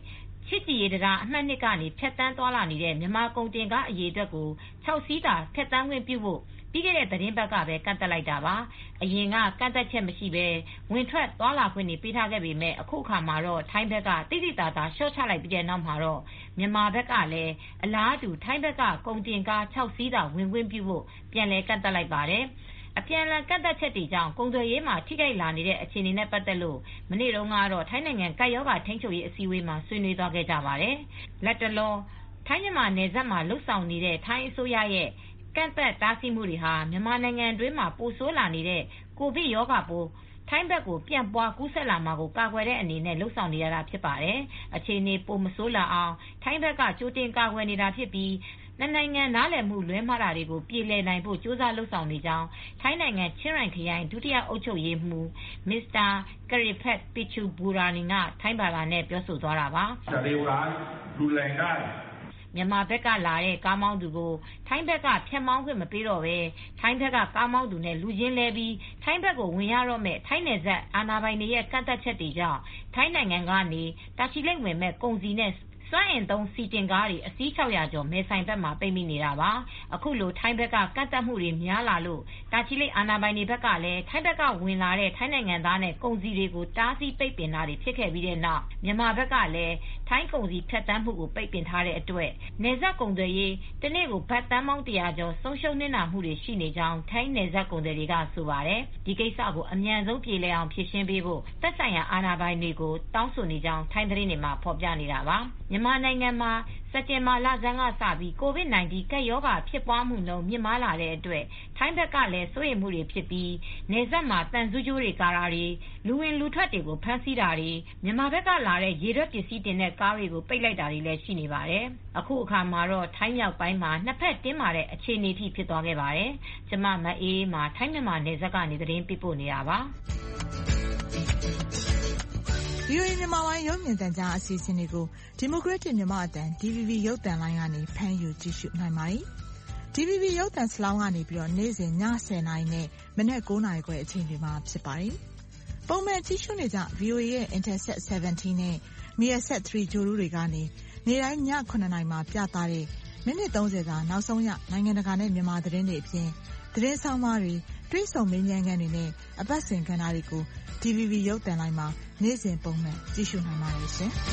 ချစ်ကြည်ရေးတံတားအမှတ် 2 ကနေဖြတ်သန်းသွားလာနေတဲ့မြန်မာကုန်တင်ကားအရေအတွက်ကို6 စီးသာဖြတ်သန်းခွင့်ပြုဖို့ပြီးခဲ့တဲ့သတင်းပတ်ကပဲကန့်သတ်လိုက်တာပါ။အရင်ကကန့်သတ်ချက်မရှိဘဲဝင်ထွက်သွားလာခွင့်တွေပေးထားခဲ့ပေမဲ့အခုအခါမှာတော့ထိုင်းဘက်ကတိတိတသာလျှော့ချလိုက်ပြီးတဲ့နောက်မှာတော့မြန်မာဘက်ကလည်းအလားတူထိုင်းဘက်ကကုန်တင်ကား6 စီးသာဝင်ခွင့်ပြုဖို့ပြန်လည်ကန့်သတ်လိုက်ပါတယ်။အပြန်အလှန်ကန့်သတ်ချက်တွေကြောင့်ကုန်သွယ်ရေးမှာထိခိုက်လာနေတဲ့အခြေအနေနဲ့ပတ်သက်လို့မနေ့တုန်းကတော့ထိုင်းနိုင်ငံကပ်ရောဂါထိန်းချုပ်ရေးအစည်းအဝေးမှာဆွေးနွေးသွားခဲ့ကြပါတယ်။လက်တလောထိုင်းမြန်မာနယ်စပ်မှာလှုပ်ဆောင်နေတဲ့ထိုင်းအစိုးရရဲ့ကန့်သတ်တားဆီးမှုတွေဟာမြန်မာနိုင်ငံတွင်းမှာပိုဆိုးလာနေတဲ့ကိုဗစ်ရောဂါပိုးထိုင်းဘက်ကိုပြန့်ပွားကူးစက်လာမှာကိုကာကွယ်တဲ့အနေနဲ့လှုပ်ဆောင်နေရတာဖြစ်ပါတယ်။အခြေအနေပိုမဆိုးလာအောင်ထိုင်းဘက်ကကြိုတင်ကာကွယ်နေတာဖြစ်ပြီးနှစ်နိုင်ငံနားလည်မှုလွဲမှားတာတွေကိုပြေလည်နိုင်ဖို့ကြိုးစားလှုပ်ဆောင်နေကြောင်းထိုင်းနိုင်ငံချင်းရိုင်ခရိုင်ဒုတိယအုပ်ချုပ်ရေးမှူးမစ္စတာကရီဖက်ပီချူဘူရာနီကထိုင်းဘာသာနဲ့ပြောဆိုသွားတာပါမြန်မာဘက်ကလာတဲ့ကားမောင်းသူကိုထိုင်းဘက်ကဖြတ်မောင်းခွင့်မပေးတော့ဘဲထိုင်းဘက်ကကားမောင်းသူနဲ့လူချင်းလဲပြီးထိုင်းဘက်ကိုဝင်ရတော့မဲ့ထိုင်းနယ်စပ်အာဏာပိုင်တွေရဲ့ကန့်သတ်ချက်တွေကြောင့်ထိုင်းနိုင်ငံကနေတာချီလိတ်ဝင်မဲ့ကုန်စည်နဲ့စွမ်းအင်သုံးစီတင်ကားတွေအစီး600ကျော်မဲဆိုင်ဘက်မှာပိတ်မိနေတာပါအခုလိုထိုင်းဘက်ကကန့်သတ်မှုတွေများလာလို့တာချီလိတ်အာဏာပိုင်တွေဘက်ကလည်းထိုင်းဘက်ကဝင်လာတဲ့ထိုင်းနိုင်ငံသားနဲ့ကုန်စည်တွေကိုတားဆီးပိတ်ပင်တာတွေဖြစ်ခဲ့ပြီးတဲ့နောက်မြန်မာဘက်ကလည်းထိုင်းကုန်စည်ဖြတ်သန်းမှုကိုပိတ်ပင်ထားတဲ့အတွက်နယ်စပ်ကုန်သွယ်ရေးတနေ့ကိုဘတ်သန်းပေါင်း100ကျော်ဆုံးရှုံးနစ်နာမှုတွေရှိနေကြောင်းထိုင်းနယ်စပ်ကုန်သည်တွေကဆိုပါတယ်ဒီကိစ္စကိုအမြန်ဆုံးပြေလည်အောင်ဖြေရှင်းပေးဖို့သက်ဆိုင်ရာအာဏာပိုင်တွေကိုတောင်းဆိုနေကြောင်းထိုင်းသတင်းတွေမှာဖော်ပြနေတာပါမြန်မာနိုင်ငံမှာစက်တင်ဘာလဆန်းကစပြီး COVID-19 ကပ်ရောဂါဖြစ်ပွားမှုနှုန်းမြင့်မားလာတဲ့အတွက်ထိုင်းဘက်ကလည်းစိုးရိမ်မှုတွေဖြစ်ပြီးနယ်စပ်မှာတန်ဆူးကြိုးတွေကာတာတွေလူဝင်လူထွက်တွေကိုဖမ်းဆီးတာတွေမြန်မာဘက်ကလာတဲ့ရေထွက်ပစ္စည်းတင်တဲ့ကားတွေကိုပိတ်လိုက်တာတွေလည်းရှိနေပါတယ်။အခုအခါမှာတော့ထိုင်းမြောက်ပိုင်းမှာနှစ်ဖက်တင်းမာတဲ့အခြေအနေထိဖြစ်သွားခဲ့ပါတယ်။ကျမမအေးမှာထိုင်းမြန်မာနယ်စပ်ကနေသတင်းပေးပို့နေတာပါ။ VOA မြန်မာပိုင်းရုပ်မြင်သံကြားအစီအစဉ်တွေကိုဒီမိုကရက်တစ်မြန်မာအသံ DVB ရုပ်သံလိုင်းကနေဖမ်းယူကြည့်ရှုနိုင်ပါတယ်။ DVB ရုပ်သံစလောင်းကနေပြီးတော့နေ့စဉ်ည10:00နာရီနဲ့မနက်9:00နာရီခွဲအချိန်တွေမှာဖြစ်ပါတယ်။ပုံမှန်ကြည့်ရှုနေကြ VOA ရဲ့ Intelsat 17နဲ့ Measat 3 ဂြိုဟ်တုတွေကနေနေ့တိုင်းည9:00နာရီမှာပြသတဲ့မိနစ်30သာနောက်ဆုံးရနိုင်ငံတကာနဲ့မြန်မာသတင်းတွေအပြင်သတင်းဆောင်မတွေတွေ့ဆုံမေးမြန်းခန်းတွေနဲ့အပတ်စဉ်ကဏ္ဍတွေကို DVB ရုပ်သံလိုင်းမှာနေ့စဉ်ပုံမှန်ကြည့်ရှုနိုင်ပါတယ်ရှင်။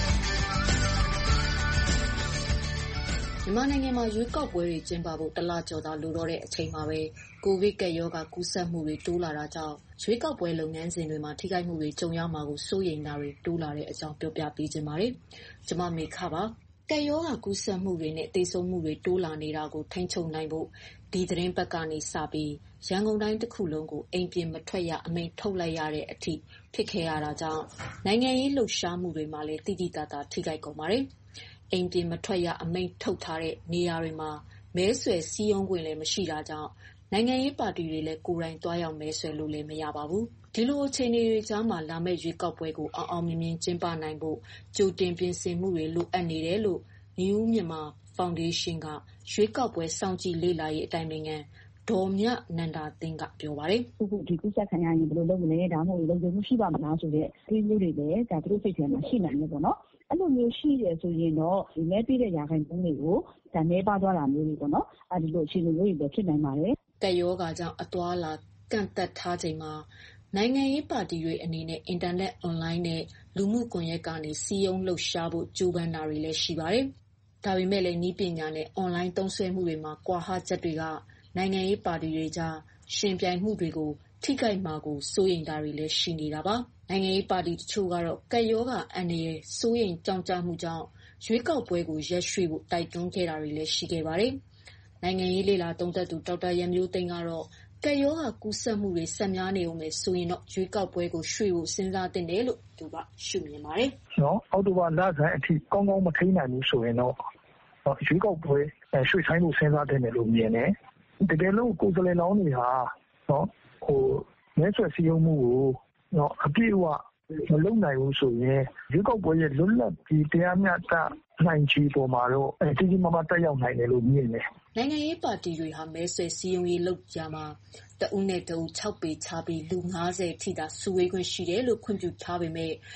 မြန်မာနိုင်ငံမှာရွေးကောက်ပွဲတွေကျင်းပဖို့တလကျော်သာလိုတော့တဲ့အချိန်မှာပဲကိုဗစ်ကပ်ရောဂါကူးစက်မှုတွေတိုးလာတာကြောင့်ရွေးကောက်ပွဲလုပ်ငန်းစဉ်တွေမှာထိခိုက်မှုတွေကြုံရမှာကိုစိုးရိမ်တာတွေတိုးလာတဲ့အကြောင်းပြောပြပေးခြင်းပါတယ်။ကျွန်မမေခပါကပ်ရောဂါကူးစက်မှုတွေနဲ့သေဆုံးမှုတွေတိုးလာနေတာကိုထိန်းချုပ်နိုင်ဖို့ဒီသတင်းပတ်ကနေစပြီးရန်ကုန်တိုင်းတစ်ခုလုံးကိုအိမ်ပြင်မထွက်ရအမိန့်ထုတ်လိုက်ရတဲ့အထိဖြစ်ခဲ့ရတာကြောင့်နိုင်ငံရေးလှုပ်ရှားမှုတွေမှာလည်းတိတိတသာထိခိုက်ကုန်ပါတယ်။အိမ်ပြင်မထွက်ရအမိန့်ထုတ်ထားတဲ့နေရာတွေမှာမဲဆွယ်စည်းရုံးခွင့်လည်းမရှိတာကြောင့်နိုင်ငံရေးပါတီတွေလည်းကိုယ်တိုင်သွားရောက်မဲဆွယ်လို့လည်းမရပါဘူး။ဒီလိုအခြေအနေတွေကြားမှာလာမယ့်ရွေးကောက်ပွဲကိုအောင်မြင်မြင်ကျင်းပနိုင်ဖို့ကြိုတင်ပြင်ဆင်မှုတွေလိုအပ်နေတယ်လို့ New Myanmar Foundation ကရွေးကောက်ပွဲစောင့်ကြည့်လေ့လာရေးအတိုင်ပင်ခံဒေါ်မြနန္ဒာသင်းကပြောပါတယ်။အခုဒီကုသခံရရင်ဘယ်လိုလုပ်မလဲဒါမှမဟုတ်လုံခြုံမှုရှိပါမလားဆိုတဲ့ဒီမျိုးတွေလည်းဒါသူတို့စိတ်ထဲမှာရှိနိုင်တယ်ပေါ့နော်။အဲ့လိုမျိုးရှိရဆိုရင်တော့ဒီမဲပေးတဲ့ရာခိုင်နှုန်းတွေကိုဒါနှဲပါသွားတာမျိုးတွေပေါ့နော်။အဲ့ဒီလိုအခြေအနေမျိုးတွေလည်းဖြစ်နိုင်ပါတယ်။ကပ်ရောဂါကြောင့်အသွားလာကန့်သတ်ထားချိန်မှာနိုင်ငံရေးပါတီတွေအနေနဲ့အင်တာနက်အွန်လိုင်းနဲ့လူမှုကွန်ရက်ကနေစီးရုံးလှုပ်ရှားဖို့ကြိုးပမ်းတာတွေလည်းရှိပါတယ်။ဒါပေမဲ့လည်းနည်းပညာနဲ့အွန်လိုင်းသုံးစွဲမှုတွေမှာကွာဟချက်တွေကနိုင်ငံရေးပါတီတွေကြားရှင်ပြိုင်မှုတွေကိုထိခိုက်မှာကိုစိုးရိမ်တာတွေလည်းရှိနေတာပါ။နိုင်ငံရေးပါတီတချို့ကတော့ကပ်ရောဂါအန္တရာယ်စိုးရိမ်ကြောင့်ကြမှုကြောင့်ရွေးကောက်ပွဲကိုရက်ရွှေ့ဖို့တိုက်တွန်းခဲ့တာတွေလည်းရှိခဲ့ပါတယ်။နိုင်ငံရေးလေလာသုံးသပ်သူဒေါက်တာရန်မျိုးသိန်းကတော့ကပ်ရောဂါကူးစက်မှုတွေဆက်များနေဦးမယ်ဆိုရင်တော့ရွေးကောက်ပွဲကိုရွှေ့ဖို့စဉ်းစားသင့်တယ်လို့သူကရှုမြင်ပါတယ်။အောက်တိုဘာလဆန်းအထိကောင်းကောင်းမထိန်းနိုင်ဘူးဆိုရင်တော့ရွေးကောက်ပွဲရွှေ့ဆိုင်းဖို့စဉ်းစားသင့်တယ်လို့မြင်တယ်။တကယ်လို့ကိုယ်စားလှယ်လောင်းတွေဟာမဲဆွယ်စည်းရုံးမှုကိုအပြည့်အဝမလုပ်နိုင်ဘူးဆိုရင်ရွေးကောက်ပွဲရဲ့လွတ်လပ်ပြီးတရားမျှတနိုင်ခြေပေါ်မှာတော့ကြီးကြီးမားမားတက်ရောက်နိုင်တယ်လို့မြင်တယ်။နိုင်ငံရေးပါတီတွေဟာမဲဆွယ်စည်းရုံးရေးလုပ်ကြမှာတဦးနဲ့တဦး6ပေခြားပြီးလူ90ထိသာစုဝေးခွင့်ရှိတယ်လို့ခွင့်ပြုထားပေမဲ့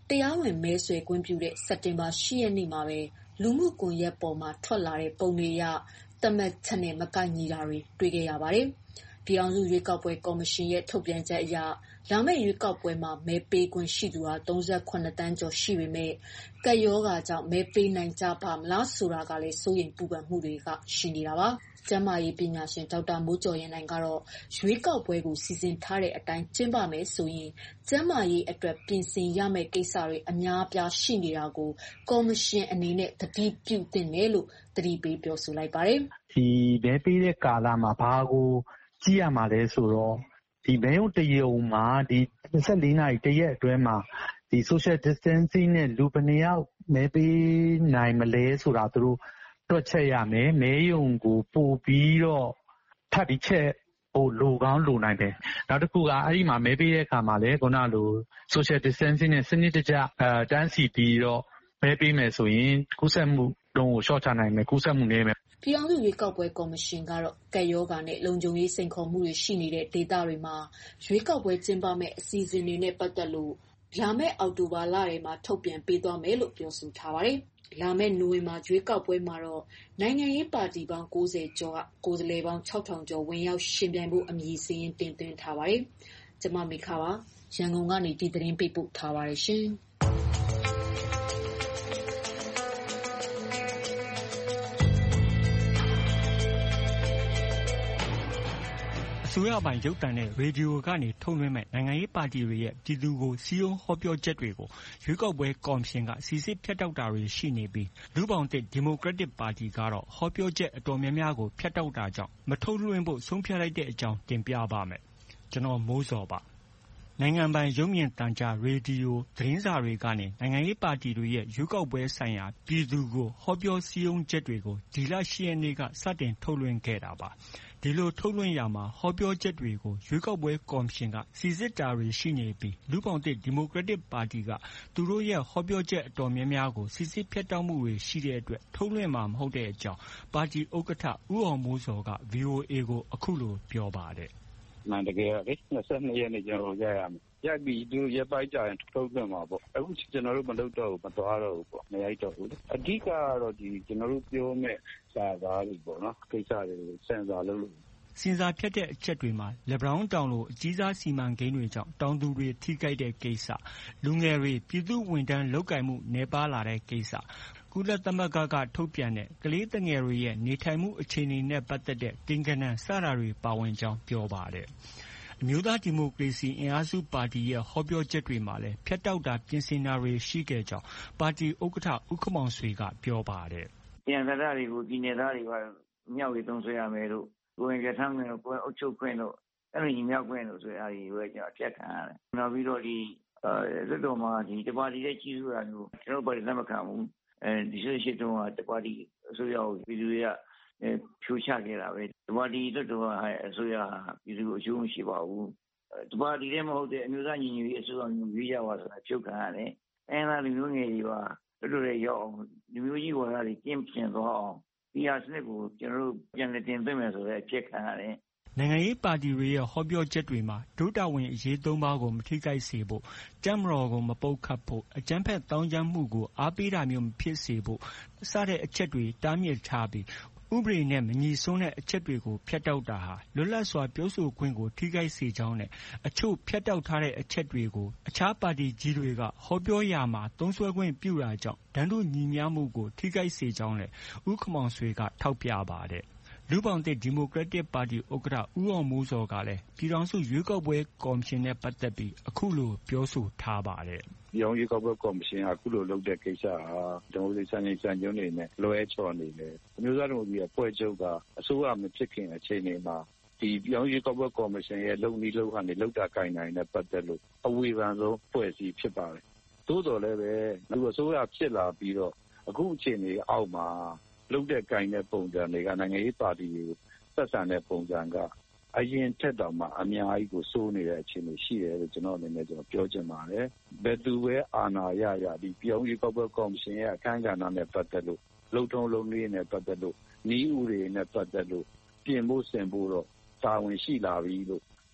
တရားဝင်မဲဆွယ်ခွင့်ပြုတဲ့စက်တင်ဘာ 8 ရက်နေ့မှာပဲလူမှုကွန်ရက်ပေါ်မှာထွက်လာတဲ့ပုံတွေအရသတ်မှတ်ချက်နဲ့မကိုက်ညီတာတွေတွေ့ခဲ့ရပါတယ်။ပြည်ထောင်စုရွေးကောက်ပွဲကော်မရှင်ရဲ့ထုတ်ပြန်ချက်အရလာမယ့်ရွေးကောက်ပွဲမှာမဲပေးခွင့်ရှိသူဟာ38 သန်းကျော်ရှိပေမဲ့ကပ်ရောဂါကြောင့်မဲပေးနိုင်ကြပါမလားဆိုတာကလည်းစိုးရိမ်ပူပန်မှုတွေကရှိနေတာပါ။ကျန်းမာရေးပညာရှင်ဒေါက်တာမိုးကျော်ရင်နိုင်ကတော့ရွေးကောက်ပွဲကိုစီစဉ်ထားတဲ့အတိုင်းကျင်းပမယ်ဆိုရင်ကျန်းမာရေးအတွက်ပြင်ဆင်ရမယ့်ကိစ္စတွေအများအပြားရှိနေတာကိုကော်မရှင်အနေနဲ့သတိပြုသင့်တယ်လို့သတိပေးပြောဆိုလိုက်ပါတယ်။ဒီမဲပေးတဲ့ကာလမှာဘာကိုကြည့်ရမှာလဲဆိုတော့ဒီမဲရုံတရုံမှာဒီ24နာရီတရက်အတွင်းမှာဒီ social distancing နဲ့လူဘယ်နှယောက်မဲပေးနိုင်မလဲဆိုတာသူတို့တွက်ချက်ရမယ်မဲရုံကိုပို့ပြီးတော့ထပ်ပြီးချက်ဟိုလိုကောင်းလိုနိုင်တယ်နောက်တစ်ခုကအဲ့ဒီမှာမဲပေးတဲ့အခါမှာလည်းခုနလို social distancing နဲ့စနစ်တကျတန်းစီပြီးတော့မဲပေးမယ်ဆိုရင်ကူးစက်မှုတုံးကိုရှော့ချနိုင်မယ်ကူးစက်မှုနည်းမယ်ပြည်ထောင်စုရွေးကောက်ပွဲကော်မရှင်ကတော့ကပ်ရောဂါနဲ့လုံခြုံရေးစိန်ခေါ်မှုတွေရှိနေတဲ့ဒေသတွေမှာရွေးကောက်ပွဲကျင်းပမယ့်အစီအစဉ်တွေနဲ့ပတ်သက်လို့လာမယ့်အောက်တိုဘာလထဲမှာထုတ်ပြန်ပေးသွားမယ်လို့ပြောဆိုထားပါတယ်။လာမယ့်နိုဝင်ဘာရွေးကောက်ပွဲမှာတော့နိုင်ငံရေးပါတီပေါင်း90ကျော်ကကိုယ်စားလှယ်ပေါင်း6000ကျော်ဝင်ရောက်ရှင်ပြိုင်ဖို့အမည်စာရင်းတင်သွင်းထားပါတယ်။ကျွန်မမိခပါရန်ကုန်ကနေဒီသတင်းပေးပို့ထားပါတယ်ရှင်။အစိုးရပိုင်ရုပ်သံနဲ့ရေဒီယိုကနေထုတ်လွှင့်မဲ့နိုင်ငံရေးပါတီတွေရဲ့ပြည်သူကိုစည်းရုံးဟောပြောချက်တွေကိုရွေးကောက်ပွဲကော်မရှင်ကစီစစ်ဖြတ်တောက်တာတွေရှိနေပြီးလူ့ဘောင်သစ်ဒီမိုကရက်တစ်ပါတီကတော့ဟောပြောချက်အတော်များများကိုဖြတ်တောက်တာကြောင့်မထုတ်လွှင့်ဖို့ဆုံးဖြတ်လိုက်တဲ့အကြောင်းတင်ပြပါမယ်။ကျွန်တော်မိုးစောပါ။နိုင်ငံပိုင်ရုပ်မြင်သံကြားရေဒီယိုသတင်းစာတွေကနေနိုင်ငံရေးပါတီတွေရဲ့ရွေးကောက်ပွဲဆိုင်ရာပြည်သူကိုဟောပြောစည်းရုံးချက်တွေကိုဒီလ 10 ရက်နေ့ကစတင်ထုတ်လွှင့်ခဲ့တာပါ။ဒီလိုထုတ်လွှင့်ရမှာဟောပြောချက်တွေကိုရွေးကောက်ပွဲကော်မရှင်ကစီစစ်တာတွေရှိနေပြီးလူ့ဘောင်သစ်ဒီမိုကရက်တစ်ပါတီကသူတို့ရဲ့ဟောပြောချက်အတော်များများကိုစီစစ်ဖြတ်တောက်မှုတွေရှိတဲ့အတွက်ထုတ်လွှင့်မှာမဟုတ်တဲ့အကြောင်းပါတီဥက္ကဋ္ဌဦးအောင်မိုးစောက VOA ကိုအခုလိုပြောပါတယ်။မှန်တကယ်လေ22ရက်နေ့ကျွန်တော်ရရမယ်။ရိုက်ပြီးသူရက်ပိုင်းကြာရင်ထုတ်လွှင့်မှာပေါ့။အခုကျွန်တော်တို့မလုပ်တော့ဘူးမသွားတော့ဘူးပေါ့။မရိုက်တော့ဘူးလေ။အဓိကကတော့ဒီကျွန်တော်တို့ပြောမဲ့စာသားတွေပေါ့နော်။ကိစ္စတွေကိုစင်စာလုပ်လို့စင်စာဖြတ်တဲ့အချက်တွေမှာလက်ဗရောင်းတောင်လိုအကြီးစားစီမံကိန်းတွေကြောင့်တောင်သူတွေထိခိုက်တဲ့ကိစ္စလူငယ်တွေပြည်သူဝန်ထမ်းလုပ်ကိုင်မှုနှဲပါလာတဲ့ကိစ္စကုလသမဂ္ဂကထုတ်ပြန်တဲ့ကလေးငယ်တွေရဲ့နေထိုင်မှုအခြေအနေနဲ့ပတ်သက်တဲ့ကိန်းဂဏန်းစတာတွေပါဝင်ကြောင်းပြောပါတယ်။အမျိုးသားဒီမိုကရေစီအင်အားစုပါတီရဲ့ဟောပြောချက်တွေမှာလည်းဖျက်တောက်တာပြင်ဆင်တာတွေရှိခဲ့ကြောင်းပါတီဥက္ကဋ္ဌဦးခင်မောင်ဆွေကပြောပါတယ်။ပြန်စားတာတွေကိုပြည်နယ်သားတွေကမြောက်ရေးသုံးဆွဲရမယ်လို့ကိုယ်ကထမ်းခွင့်တို့ကိုယ်အုပ်ချုပ်ခွင့်တို့အဲ့လိုညီမြောက်ခွင့်တို့ဆိုအားကြီးပဲကျွန်တော်အပြတ်ခံရတယ်။နောက်ပြီးတော့ဒီလွတ်တော်မှာဒီတပါတီရဲ့ကြီးစုတာမျိုးကျွန်တော်ပါတီလက်မခံဘူး။ဒီရှိတုန်းကတပါတီအစိုးရကိုပြည်သူတွေကဖြိုချခဲ့တာပဲ။တပါတီလွတ်တော်ကအစိုးရပြည်သူအကျိုးမရှိပါဘူး။တပါတီလည်းမဟုတ်တဲ့အမျိုးသားညီညွတ်ရေးအစိုးရမျိုးရွေးရပါဆိုတာဖြုတ်ခံရတယ်။အဲ့ဒါလူမျိုးငယ်တွေပါလွတ်တော်ရဲ့ရောက်အောင်လူမျိုးကြီးဝါဒတွေကျင့်ကျင်သွားအောင်ဒီဟာစနစ်ကိုကျွန်တော်တို့ပြန်လည်တင်သွင်းမယ်ဆိုတဲ့အဖြစ်ခံရတယ်။နိုင်ငံရေးပါတီတွေရဲ့ဟောပြောချက်တွေမှာဒုတာဝန်အရေး၃ပါးကိုမထိခိုက်စေဖို့တပ်မတော်ကိုမပုတ်ခတ်ဖို့အကြမ်းဖက်သောင်းကျန်းမှုကိုအားပေးတာမျိုးမဖြစ်စေဖို့စတဲ့အချက်တွေတားမြစ်ထားပြီးဥပဒေနဲ့မညီစွန်းတဲ့အချက်တွေကိုဖျက်တောက်တာဟာလွတ်လပ်စွာပြောဆိုခွင့်ကိုထိခိုက်စေကြောင်းနဲ့အချို့ဖျက်တောက်ထားတဲ့အချက်တွေကိုအခြားပါတီကြီးတွေကဟောပြောရာမှာသုံးစွဲခွင့်ပြုတာကြောင့်တန်းတူညီမျှမှုကိုထိခိုက်စေကြောင်းလည်းဦးခင်မောင်ဆွေကထောက်ပြပါတယ်။လူ့ဘောင်သစ်ဒီမိုကရက်တစ်ပါတီဥက္ကဋ္ဌဦးအောင်မိုးစောကလည်းပြည်ထောင်စုရွေးကောက်ပွဲကော်မရှင်နဲ့ပတ်သက်ပြီးအခုလိုပြောဆိုထားပါတယ်။ပြည်ထောင်စုရွေးကောက်ပွဲကော်မရှင်ကအခုလိုလုပ်တဲ့ကိစ္စဟာဒီမိုကရေစီစံချိန်စံညွှန်းတွေနဲ့လွဲချော်နေတယ်။အမျိုးသားဒီမိုကရေစီအဖွဲ့ချုပ်ကအစိုးရမဖြစ်ခင်အချိန်တွေမှာဒီပြည်ထောင်စုရွေးကောက်ပွဲကော်မရှင်ရဲ့လုပ်နည်းလုပ်ဟန်တွေလုပ်တာကိုင်နိုင်တဲ့ပတ်သက်လို့အဝေဖန်ဆုံးဖွဲ့စည်းဖြစ်ပါတယ်။သို့တော်လည်းပဲလူအစိုးရဖြစ်လာပြီးတော့အခုအချိန်တွေအောက်မှာလုပ်တဲ့ကိုင်တဲ့ပုံစံတွေကနိုင်ငံရေးပါတီတွေကိုဆက်ဆံတဲ့ပုံစံကအရင်ထက်တောင်မှအများကြီးကိုစိုးနေတဲ့အခြေအနေရှိတယ်လို့ကျွန်တော်အနေနဲ့ပြောချင်ပါတယ်။ဘယ်သူပဲအာဏာရရဒီပြည်အောင်ရေးကောက်ပွဲကော်မရှင်ရဲ့အခမ်းကဏ္ဍနဲ့ပတ်သက်လို့လုံထုံးလုံနည်းနဲ့ပတ်သက်လို့နည်းဥတွေနဲ့ပတ်သက်လို့ပြင်ဖို့ဆင်ဖို့တော့တာဝန်ရှိလာပြီလို့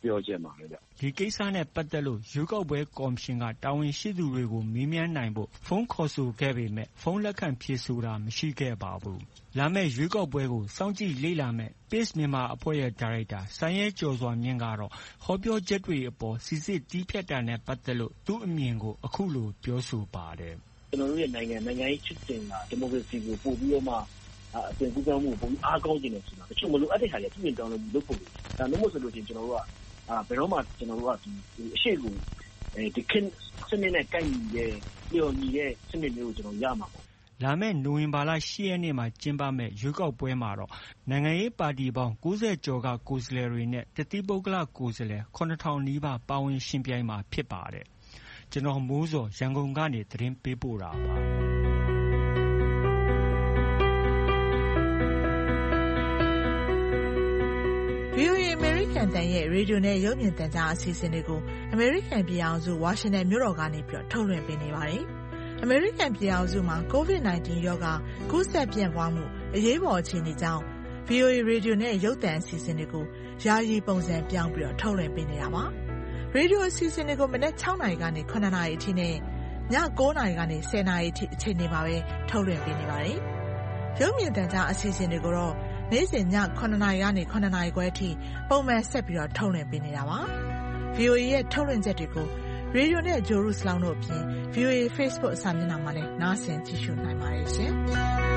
ပြောချင်ပါတယ်ဗျ။ဒီကိစ္စနဲ့ပတ်သက်လို့ရွေးကောက်ပွဲကော်မရှင်ကတာဝန်ရှိသူတွေကိုမေးမြန်းနိုင်ဖို့ဖုန်းခေါ်ဆိုခဲ့ပေမဲ့ဖုန်းလက်ခံဖြေဆိုတာမရှိခဲ့ပါဘူး။လာမယ့်ရွေးကောက်ပွဲကိုစောင့်ကြည့်လေ့လာမယ့် Pace မြန်မာအဖွဲ့ရဲ့ဒါရိုက်တာစိုင်းရဲကျော်စွာမြင့်ကတော့ဟောပြောချက်တွေအပေါ်စိစစ်တီးဖြတ်တာနဲ့ပတ်သက်လို့သူ့အမြင်ကိုအခုလိုပြောဆိုပါတယ်။ကျွန်တော်တို့ရဲ့နိုင်ငံရေးချစ်စဉ်ကဒီမိုကရေစီကိုပို့ပြီးတော့မှအသွင်ကူးပြောင်းမှုပုံအားကောင်းခြင်းနဲ့ဆိုတာတချို့မလို့အဲ့ဒီဟာတွေသူ့ရင်တောင်းလို့လုပ်ဖို့ဒါလို့မို့ဆိုလို့ချင်းကျွန်တော်တို့ကဘယ်တော့မှကျွန်တော်တို့ကဒီအရှိကိုဒီခင်းစနစ်နဲ့ကိုက်ညီတဲ့လျော်ညီတဲ့စနစ်မျိုးကိုကျွန်တော်ရမှာပေါ့လာမယ့်နိုဝင်ဘာလ 10 ရက်နေ့မှာကျင်းပမယ့်ရွေးကောက်ပွဲမှာတော့နိုင်ငံရေးပါတီပေါင်း90ကျော်ကကိုယ်စားလှယ်တွေနဲ့တတိပုဂ္ဂလကိုယ်စားလှယ် 9000 နီးပါးပါဝင်ရှင်ပြိုင်မှာဖြစ်ပါတယ်။ကျွန်တော်မိုးစောရန်ကုန်ကနေသတင်းပေးပို့တာပါ။ VOA အမေရိကန်တန်ရဲ့ရေဒီယိုနဲ့ရုပ်မြင်သံကြားအစီအစဉ်တွေကိုအမေရိကန်ပြည်အောင်စုဝါရှင်တန်မြို့တော်ကနေပြီးထုတ်လွှင့်ပေးနေပါတယ်။အမေရိကန်ပြည်အောင်စုမှာ COVID-19 ရောဂါကူးစက်ပြန့်ပွားမှုအရေးပေါ်အခြေအနေကြောင့် VOA ရေဒီယိုနဲ့ရုပ်သံအစီအစဉ်တွေကိုယာယီပုံစံပြောင်းပြီးထုတ်လွှင့်ပေးနေတာပါ။ရေဒီယိုအစီအစဉ်တွေကိုမနက် 6 နာရီကနေ 9 နာရီအထိနဲ့ည 9 နာရီကနေ 10 နာရီအထိအချိန်တွေမှာပဲထုတ်လွှင့်ပေးနေပါတယ်။ရုပ်မြင်သံကြားအစီအစဉ်တွေကိုတော့နေ့စဉ်ည 9 နာရီကနေ 9 နာရီခွဲအထိပုံမှန်ဆက်ပြီးထုတ်လွှင့်ပေးနေတာပါ။ VOA ရဲ့ထုတ်လွှင့်ချက်တွေကိုရေဒီယိုနဲ့ဂျိုရုစလောင်းတို့အပြင် VOA Facebook အစာမျက်နှာမှာလည်းနားဆင်ကြည့်ရှုနိုင်ပါတယ်ရှင်။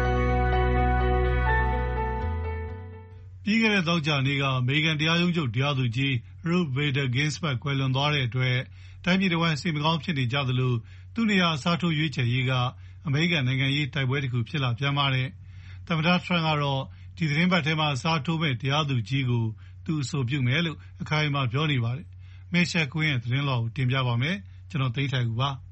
ပြီးခဲ့တဲ့သောကြာနေ့ကအမေရိကန်တရားရုံးချုပ်တရားသူကြီး Ruth Bader Ginsburg ကွယ်လွန်သွားတဲ့အတွက်တိုင်းပြည်တစ်ဝန်းစိတ်မကောင်းဖြစ်နေကြသလိုသူ့နေရာအစားထိုးရွေးချယ်ရေးကအမေရိကန်နိုင်ငံရေးတိုက်ပွဲတစ်ခုဖြစ်လာပြန်ပါတယ်။သမ္မတထရန့်ကတော့ဒီသတင်းပတ်ထဲမှာအစားထိုးမဲ့တရားသူကြီးကိုသူအဆိုပြုမယ်လို့အခိုင်အမာပြောနေပါတယ်။မေရှယ်ကွင်းရဲ့သတင်းလွှာကိုတင်ပြပါမယ်။ကျွန်တော်သိန်းထိုင်ဦးပါ။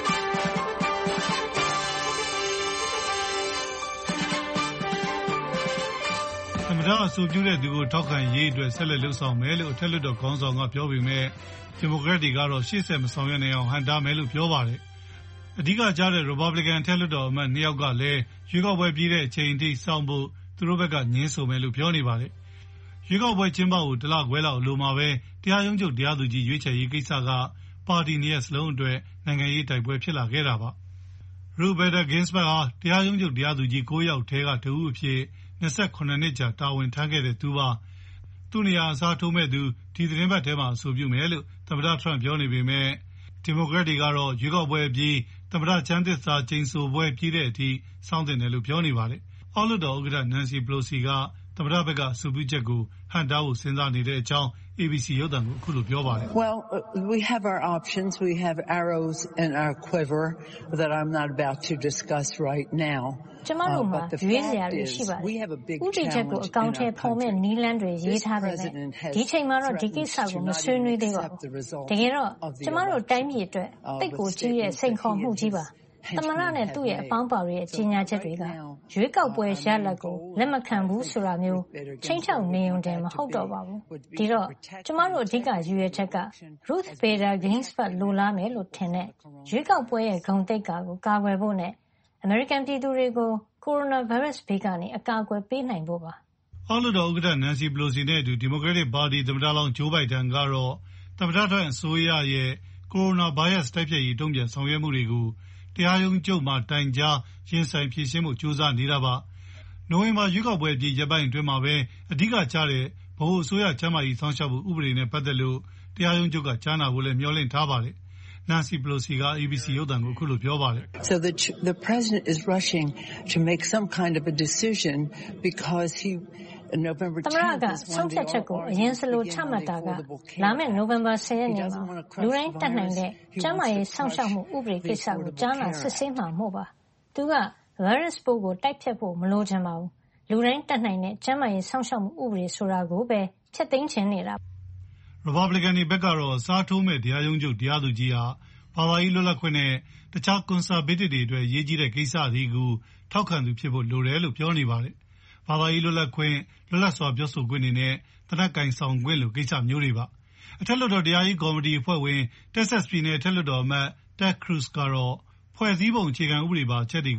သမ္မတအဆိုပြုတဲ့သူကိုထောက်ခံရေးအတွက်ဆက်လက်လှုပ်ဆောင်မယ်လို့အထက်လွှတ်တော်ခေါင်းဆောင်ကပြောပေမဲ့ဒီမိုကရက်တွေကတော့ရှေ့ဆက်မဆောင်ရွက်နိုင်အောင်ဟန်တားမယ်လို့ပြောပါတယ်။အဓိကကျတဲ့ Republican အထက်လွှတ်တော်အမတ်2ယောက်ကလည်းရွေးကောက်ပွဲပြီးတဲ့အချိန်အထိစောင့်ဖို့သူတို့ဘက်ကငင်းဆိုမယ်လို့ပြောနေပါတယ်။ရွေးကောက်ပွဲကျင်းပဖို့တလခွဲလောက်အလိုမှာပဲတရားရုံးချုပ်တရားသူကြီးရွေးချယ်ရေးကိစ္စကပါတီ2ရပ်စလုံးအတွက်နိုင်ငံရေးတိုက်ပွဲဖြစ်လာခဲ့တာပါ။ Ruth Bader Ginsburg ဟာတရားရုံးချုပ်တရားသူကြီး9ယောက်ထဲကတဦးအဖြစ်28နှစ်ကြာတာဝန်ထမ်းခဲ့တဲ့သူပါ။သူ့နေရာအစားထိုးမဲ့သူဒီသတင်းပတ်ထဲမှာအဆိုပြုမယ်လို့သမ္မတထရန့်ပြောနေပေမဲ့ဒီမိုကရက်တွေကတော့ရွေးကောက်ပွဲအပြီးသမ္မတချမ်းသစ္စာကျိန်ဆိုပွဲပြီးတဲ့အထိစောင့်တင်တယ်လို့ပြောနေပါတယ်။အောက်လွှတ်တော်ဥက္ကဋ္ဌ Nancy Pelosi ကသမ္မတဘက်ကအဆိုပြုချက်ကိုဟန်တားဖို့စဉ်းစားနေတဲ့အကြောင်း ABC ရုပ်သံကိုအခုလိုပြောပါတယ်။ Well, we have our options. We have arrows in our quiver that I'm not about to discuss right now. ကျမတို့မှာရွေးစရာတွေရှိပါတယ်။ဥပဒေချက်ကိုအကောင့်ထဲပေါ်မဲ့နည်းလမ်းတွေရေးထားပေမဲ့ဒီချိန်မှာတော့ဒီကိစ္စကိုမဆွေးနွေးသေးပါဘူး။တကယ်တော့ကျမတို့တိုင်းပြည်အတွက်တိတ်ကိုကြီးရဲ့စိန်ခေါ်မှုကြီးပါ။သမ္မတနဲ့သူ့ရဲ့အပေါင်းပါတွေရဲ့ကြီးညာချက်တွေကရွေးကောက်ပွဲရလဒ်ကိုလက်မခံဘူးဆိုတာမျိုးချိန်ချောက်နေုံတည်းမဟုတ်တော့ပါဘူး။ဒီတော့ကျမတို့အဓိကရည်ရွယ်ချက်က Ruth Bader Ginsburg လိုလားမယ်လို့ထင်တဲ့ရွေးကောက်ပွဲရဲ့ဂုဏ်သိက္ခာကိုကာကွယ်ဖို့နဲ့အမေရိကန်ပြည်သူတွေကိုကိုရိုနာဗိုင်းရပ်စ်ဘေးကနေအကာအကွယ်ပေးနိုင်ဖို့ပါ။အောက်လွှတ်တော်ဥက္ကဋ္ဌ Nancy Pelosi နဲ့အတူဒီမိုကရက်တစ်ပါတီသမ္မတလောင်း Joe Biden ကတော့သမ္မတထရန့်အစိုးရရဲ့ကိုရိုနာဗိုင်းရပ်စ်တိုက်ဖျက်ရေးတုံ့ပြန်ဆောင်ရွက်မှုတွေကိုတရားရုံးချုပ်မှာတိုင်ကြားရင်ဆိုင်ဖြေရှင်းမှုကြိုးစားနေတာပါ။နိုဝင်ဘာရွေးကောက်ပွဲအပြီးရက်ပိုင်းအတွင်းမှာပဲအဓိကကျတဲ့ဗဟိုအစိုးရကျန်းမာရေးစောင့်ရှောက်မှုဥပဒေနဲ့ပတ်သက်လို့တရားရုံးချုပ်ကကြားနာဖို့လည်းမျှော်လင့်ထားပါတယ်။ Nancy Pelosi က ABC ရုပ်သံကိုအခုလိုပြောပါတယ်။ So the president is rushing to make some kind of a decision because he November 10th သမ္မတကဆုံးဖြတ်ချက်ကိုအရင်စလိုချမှတ်တာကလာမယ့်နိုဝင်ဘာ10ရက်နေ့မှာလူတိုင်းတက်နိုင်တဲ့ကျန်းမာရေးစောင့်ရှောက်မှုဥပဒေကိစ္စကိုကြားနာစစ်ဆေးမှာမဟုတ်ပါသူက virus ပိုးကိုတိုက်ဖြတ်ဖို့မလိုချင်ပါဘူးလူတိုင်းတက်နိုင်တဲ့ကျန်းမာရေးစောင့်ရှောက်မှုဥပဒေဆိုတာကိုပဲဖျက်သိမ်းခြင်းနေတာ Republican တွေဘက်ကတော့အစားထိုးမဲ့တရားရုံးချုပ်တရားသူကြီးဟာဘာသာရေးလွတ်လပ်ခွင့်နဲ့တခြား conservative တွေအတွက်ရေးကြီးတဲ့ကိစ္စတွေကိုထောက်ခံသူဖြစ်ဖို့လိုတယ်လို့ပြောနေပါတယ်။ဘာသာရေးလွတ်လပ်ခွင့်လွတ်လပ်စွာပြောဆိုခွင့်တွေနဲ့တနက်ကင်ဆောင်ခွင့်လိုကိစ္စမျိုးတွေပါ။အထက်လွှတ်တော်တရားရေးကော်မတီအဖွဲ့ဝင် Texas ပြည်နယ်အထက်လွှတ်တော်အမတ် Ted Cruz ကတော့ဖွဲ့စည်းပုံအခြေခံဥပဒေပါအချက်တွေကို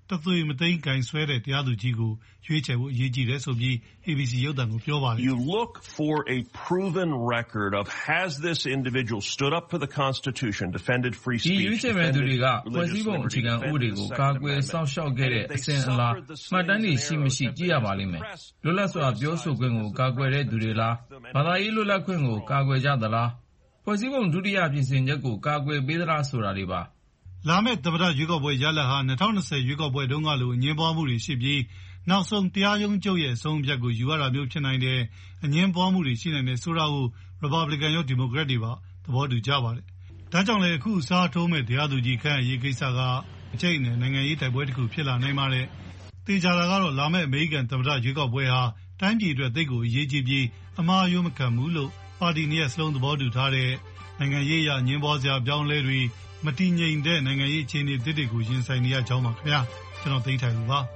တသွေမသိမ်းကင်ဆွဲတဲ့တရားသူကြီးကိုရွေးချယ်ဖို့အရေးကြီးတယ်ဆိုပြီး ABC ရုပ်သံကိုပြောပါတယ် You look for a proven record of has this individual stood up for the Constitution, defended free speech. ဒီရွေးချယ်မဲ့သူတွေကဖွဲ့စည်းပုံအခြေခံဥပဒေကိုကာကွယ်စောင့်ရှောက်ခဲ့တဲ့အစဉ်အလာမှတ်တမ်းတွေရှိမရှိကြည့်ရပါလိမ့်မယ်။လွတ်လပ်စွာပြောဆိုခွင့်ကိုကာကွယ်တဲ့သူတွေလားဘာသာရေးလွတ်လပ်ခွင့်ကိုကာကွယ်ကြသလားဖွဲ့စည်းပုံဒုတိယပြင်ဆင်ချက်ကိုကာကွယ်ပေးသလားဆိုတာတွေပါလာမယ့်သမ္မတရွေးကောက်ပွဲရလဒ်ဟာ2020ရွေးကောက်ပွဲတုန်းကလိုအငြင်းပွားမှုတွေရှိပြီးနောက်ဆုံးတရားရုံးချုပ်ရဲ့အဆုံးအဖြတ်ကိုယူရတာမျိုးဖြစ်နိုင်တဲ့အငြင်းပွားမှုတွေရှိနိုင်တဲ့ဆိုတာကို Republican ရော Democrat တွေပါသဘောတူကြပါတယ်။ဒါကြောင့်လည်းအခုအစားထိုးမဲ့တရားသူကြီးခန့်အရေးကိစ္စကအကျိတ်နဲ့နိုင်ငံရေးတိုက်ပွဲတစ်ခုဖြစ်လာနိုင်ပါတယ်။တေချာတာကတော့လာမယ့်အမေရိကန်သမ္မတရွေးကောက်ပွဲဟာတိုင်းပြည်အတွက်သိပ်ကိုအရေးကြီးပြီးအမှားအယွင်းမခံဘူးလို့ပါတီနှစ်ရပ်စလုံးသဘောတူထားတဲ့နိုင်ငံရေးအရအငြင်းပွားစရာပြောင်းလဲတွေမတည်ငြိမ်တဲ့နိုင်ငံရေးအခြေအနေတွေကိုရင်ဆိုင်နေရကြောင်းပါခင်ဗျာကျွန်တော်သိထိုင်ပါ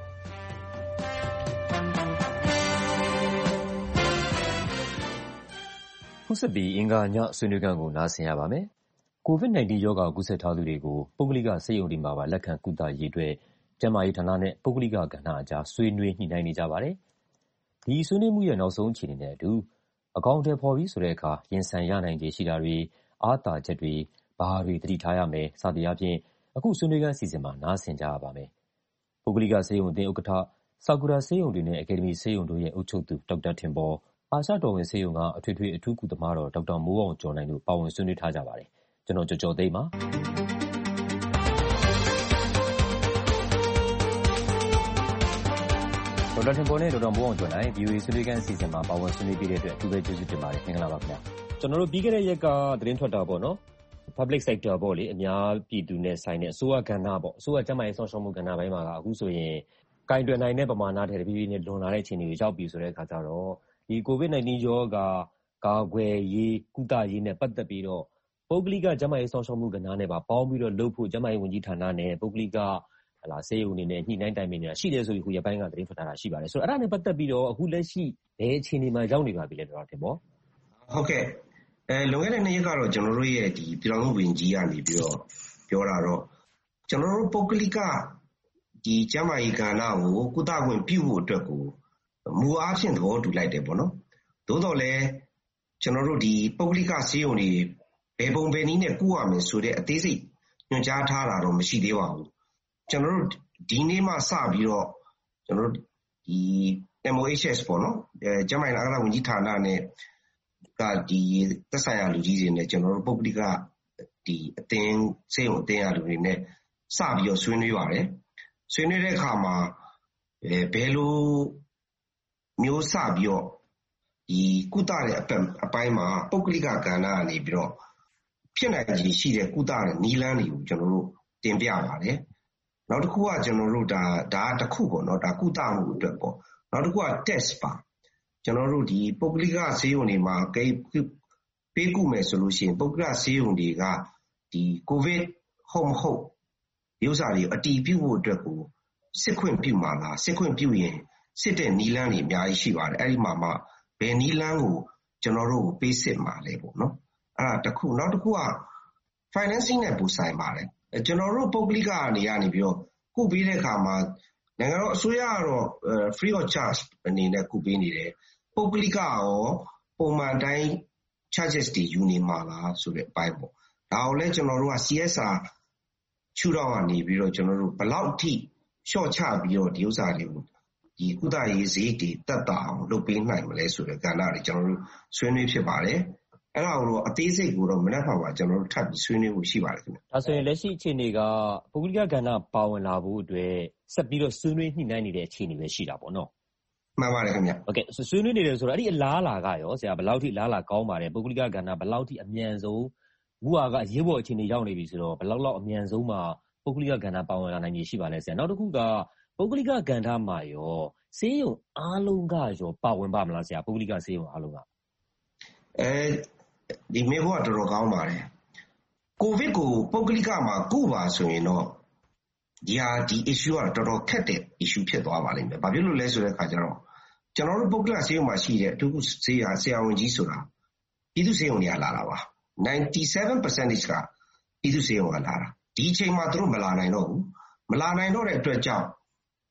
ခုဆက်ပြီးအင်္ဂါညဆွေးနွေးခန်းကိုနားဆင်ရပါမယ်။ COVID-19 ရောဂါကူးစက်ထားသူတွေကိုပုဂ္ဂလိကဆေးရုံတွေမှာပါလက်ခံကုသရေးအတွက်ကျန်းမာရေးဌာနနဲ့ပုဂ္ဂလိကကဏ္ဍအကြားဆွေးနွေးညှိနှိုင်းနေကြပါတယ်။ဒီဆွေးနွေးမှုရဲ့နောက်ဆုံးအခြေအနေနဲ့အတူအကောင့်တွေဖော်ပြီးဆိုတဲ့အခါရင်ဆိုင်ရနိုင်ခြေရှိတာတွေအားသာချက်တွေဘာတွေသတိထားရမယ်စသည်အားဖြင့်အခုဆွေးနွေးခန်းစီစဉ်မှာနားဆင်ကြရပါမယ်။ပုဂ္ဂလိကဆေးရုံအသင်းဥက္ကဋ္ဌဆာကူရာဆေးရုံတွေနဲ့အကယ်ဒမီဆေးရုံတို့ရဲ့အုပ်ချုပ်သူဒေါက်တာထင်ပေါ်အာရှတော်ဝင်ဆေးရုံကအထွေထွေအထူးကုသမားတော်ဒေါက်တာမိုးအောင်ကျော်နိုင်တို့ပါဝင်ဆွေးနွေးထားကြပါတယ်။ကျွန်တော်ကျော်သိန်းပါ။ဒေါက်တာထင်ပေါ်နဲ့ဒေါက်တာမိုးအောင်ကျော်နိုင် VOA ဆွေးနွေးခန်းအစီအစဉ်မှာပါဝင်ဆွေးနွေးပေးတဲ့အတွက်အထူးပဲကျေးဇူးတင်ပါတယ်။မင်္ဂလာပါခင်ဗျာ။ကျွန်တော်တို့ပြီးခဲ့တဲ့ရက်ကသတင်းထွက်တာပေါ့နော်။ public sector ပေါ့လေအများပြည်သူနဲ့ဆိုင်တဲ့အစိုးရကဏ္ဍပေါ့အစိုးရကျန်းမာရေးစောင့်ရှောက်မှုကဏ္ဍပိုင်းမှာအခုဆိုရင်ကင်တွယ်နိုင်တဲ့ပမာဏထက်တဖြည်းဖြည်းနဲ့လွန်လာတဲ့အခြေအနေကိုရောက်ပြီဆိုတဲ့အခါကျတော့ဒီ COVID-19 ရောဂါကာကွယ်ရေးကုသရေးနဲ့ပတ်သက်ပြီးတော့ပုဂ္ဂလိကကျန်းမာရေးစောင့်ရှောက်မှုကဏ္ဍနဲ့ပါပေါင်းပြီးတော့လုပ်ဖို့ကျန်းမာရေးဝန်ကြီးဌာနနဲ့ပုဂ္ဂလိကဆေးရုံတွေနဲ့ညှိနှိုင်းတိုင်ပင်နေတာရှိတယ်ဆိုပြီးခုရပိုင်းကသတင်းထွက်ထားတာရှိပါတယ်ဆိုတော့အဲ့ဒါနဲ့ပတ်သက်ပြီးတော့အခုလက်ရှိဘယ်အခြေအနေမှာရောက်နေပါပြီလဲတော်တော်တင်ပေါ့ဟုတ်ကဲ့လွန်ခဲ့တဲ့2ရက်ကတော့ကျွန်တော်တို့ရဲ့ဒီပြည်တော်ဝင်ကြီးကနေပြီးတော့ပြောတာတော့ကျွန်တော်တို့ပုဂ္ဂလိကဒီကျန်းမာရေးကဏ္ဍကိုကုသခွင့်ပြုဖို့အတွက်ကိုမူအားဖြင့်သဘောတူလိုက်တယ်ပေါ့နော်သို့တော်လည်းကျွန်တော်တို့ဒီပုဂ္ဂလိကဆေးရုံတွေဘယ်ပုံဘယ်နည်းနဲ့ကုရမယ်ဆိုတဲ့အသေးစိတ်ညွှန်ကြားထားတာတော့မရှိသေးပါဘူးကျွန်တော်တို့ဒီနေ့မှစပြီးတော့ကျွန်တော်တို့ဒီ MOHS ပေါ့နော်ကျန်းမာရေးအာဏာဝန်ကြီးဌာနနဲ့ကဒီသက်ဆိုင်ရာလူကြီးတွေနဲ့ကျွန်တော်တို့ပုဂ္ဂလိကဒီအသင်းဆေးရုံအသင်းအလူတွေနဲ့စပြီးတော့ဆွေးနွေးပါတယ်ဆွေးနွေးတဲ့အခါမှာဘယ်လိုမျိုးစပြီးတော့ဒီကုသတဲ့အပိုင်းမှာပုဂ္ဂလိကကဏ္ဍကနေပြီးတော့ဖြစ်နိုင်ခြေရှိတဲ့ကုသတဲ့နည်းလမ်းတွေကိုကျွန်တော်တို့တင်ပြပါတယ်နောက်တစ်ခုကကျွန်တော်တို့ဒါတစ်ခုပေါ့နော်ဒါကုသမှုအတွက်ပေါ့နောက်တစ်ခုက test ပါကျွန်တော်တို့ဒီပုဂ္ဂလိကဆေးရုံတွေမှာပေးကုမယ်ဆိုလို့ရှိရင်ပုဂ္ဂလိကဆေးရုံတွေကဒီကိုဗစ်ဟုတ်မဟုတ်ဒီဥစ္စာတွေအတီးပြုတ်ဖို့အတွက်ကိုစစ်ခွင့်ပြုမှာလားစစ်ခွင့်ပြုရင်စစ်တဲ့နီလန်းတွေအများကြီးရှိပါတယ်အဲ့ဒီမှာမှဘယ်နီလန်းကိုကျွန်တော်တို့ပေးစစ်မှာလဲပေါ့နော်အဲ့ဒါတစ်ခုနောက်တစ်ခုက financing နဲ့ပူဆိုင်ပါတယ်ကျွန်တော်တို့ပုဂ္ဂလိကကနေပြီးတော့ကုပေးတဲ့အခါမှာနိုင်ငံတော်အစိုးရကတော့ free of charge အနေနဲ့ကုပေးနေတယ်ပုဂ္ဂလိကရောပုံမှန်တိုင်း charges တွေယူနေမှာလားဆိုတဲ့အပိုင်းပေါ့ဒါကိုလည်းကျွန်တော်တို့က CSR ချူတော့ကနေပြီးတော့ကျွန်တော်တို့ဘယ်လောက်ထိရှော့ချပြီးတော့ဒီဥစ္စာတွေကိုဒီကုသရေးဈေးတွေတက်တာအောင်လုပ်ပေးနိုင်မလဲဆိုတဲ့ကဏ္ဍတွေကျွန်တော်တို့ဆွေးနွေးဖြစ်ပါတယ်အဲ့ဒါကိုတော့အသေးစိတ်ကိုတော့မနက်ဖြန်မှာကျွန်တော်တို့ထပ်ပြီးဆွေးနွေးဖို့ရှိပါတယ်ခင်ဗျဒါဆိုရင်လက်ရှိအခြေအနေကပုဂ္ဂလိကကဏ္ဍပါဝင်လာဖို့အတွက်ဆက်ပြီးတော့ဆွေးနွေးညှိနှိုင်းနေတဲ့အခြေအနေပဲရှိတာပေါ့နော်မှန်ပါတယ်ခင်ဗျโอเคဆွေးနွေးနေတယ်ဆိုတော့အဲ့ဒီအလားအလာကရောဆရာဘယ်လောက်ထိလားလာကောင်းပါတယ်ပုဂ္ဂလိကကဏ္ဍဘယ်လောက်ထိအမြန်ဆုံးဘူးကအရေးပေါ်အခြေအနေရောက်နေပြီဆိုတော့ဘယ်လောက်အမြန်ဆုံးမှပုဂ္ဂလိကကဏ္ဍပါဝင်လာနိုင်ပြီရှိပါလဲဆရာနောက်တစ်ခုကပုဂ္ဂလိကကဏ္ဍမှာရောဆေးရုံအားလုံးကရောပါဝင်ပါမလားဆရာပုဂ္ဂလိကဆေးရုံအားလုံးကဒီမေဖို့ကတော်တော်ကောင်းပါတယ်ကိုဗစ်ကိုပုဂ္ဂလိကမှာကုပါဆိုရင်တော့ဒီ issue ကတော်တော်ခက်တဲ့ issue ဖြစ်သွားပါလိမ့်မယ်ဘာဖြစ်လို့လဲဆိုတဲ့အခါကျတော့ကျွန်တော်တို့ပုဂ္ဂလိကဆေးရုံမှာရှိတဲ့အထူးဆေးဆရာဝန်ကြီးဆိုတာပြည်သူ့ဆေးရုံတွေကလာတာပါ 97% ကပြည်သူ့ဆေးရုံကလာတာဒီအချိန်မှာသူတို့မလာနိုင်တော့ဘူးမလာနိုင်တော့တဲ့အတွက်ကြောင့်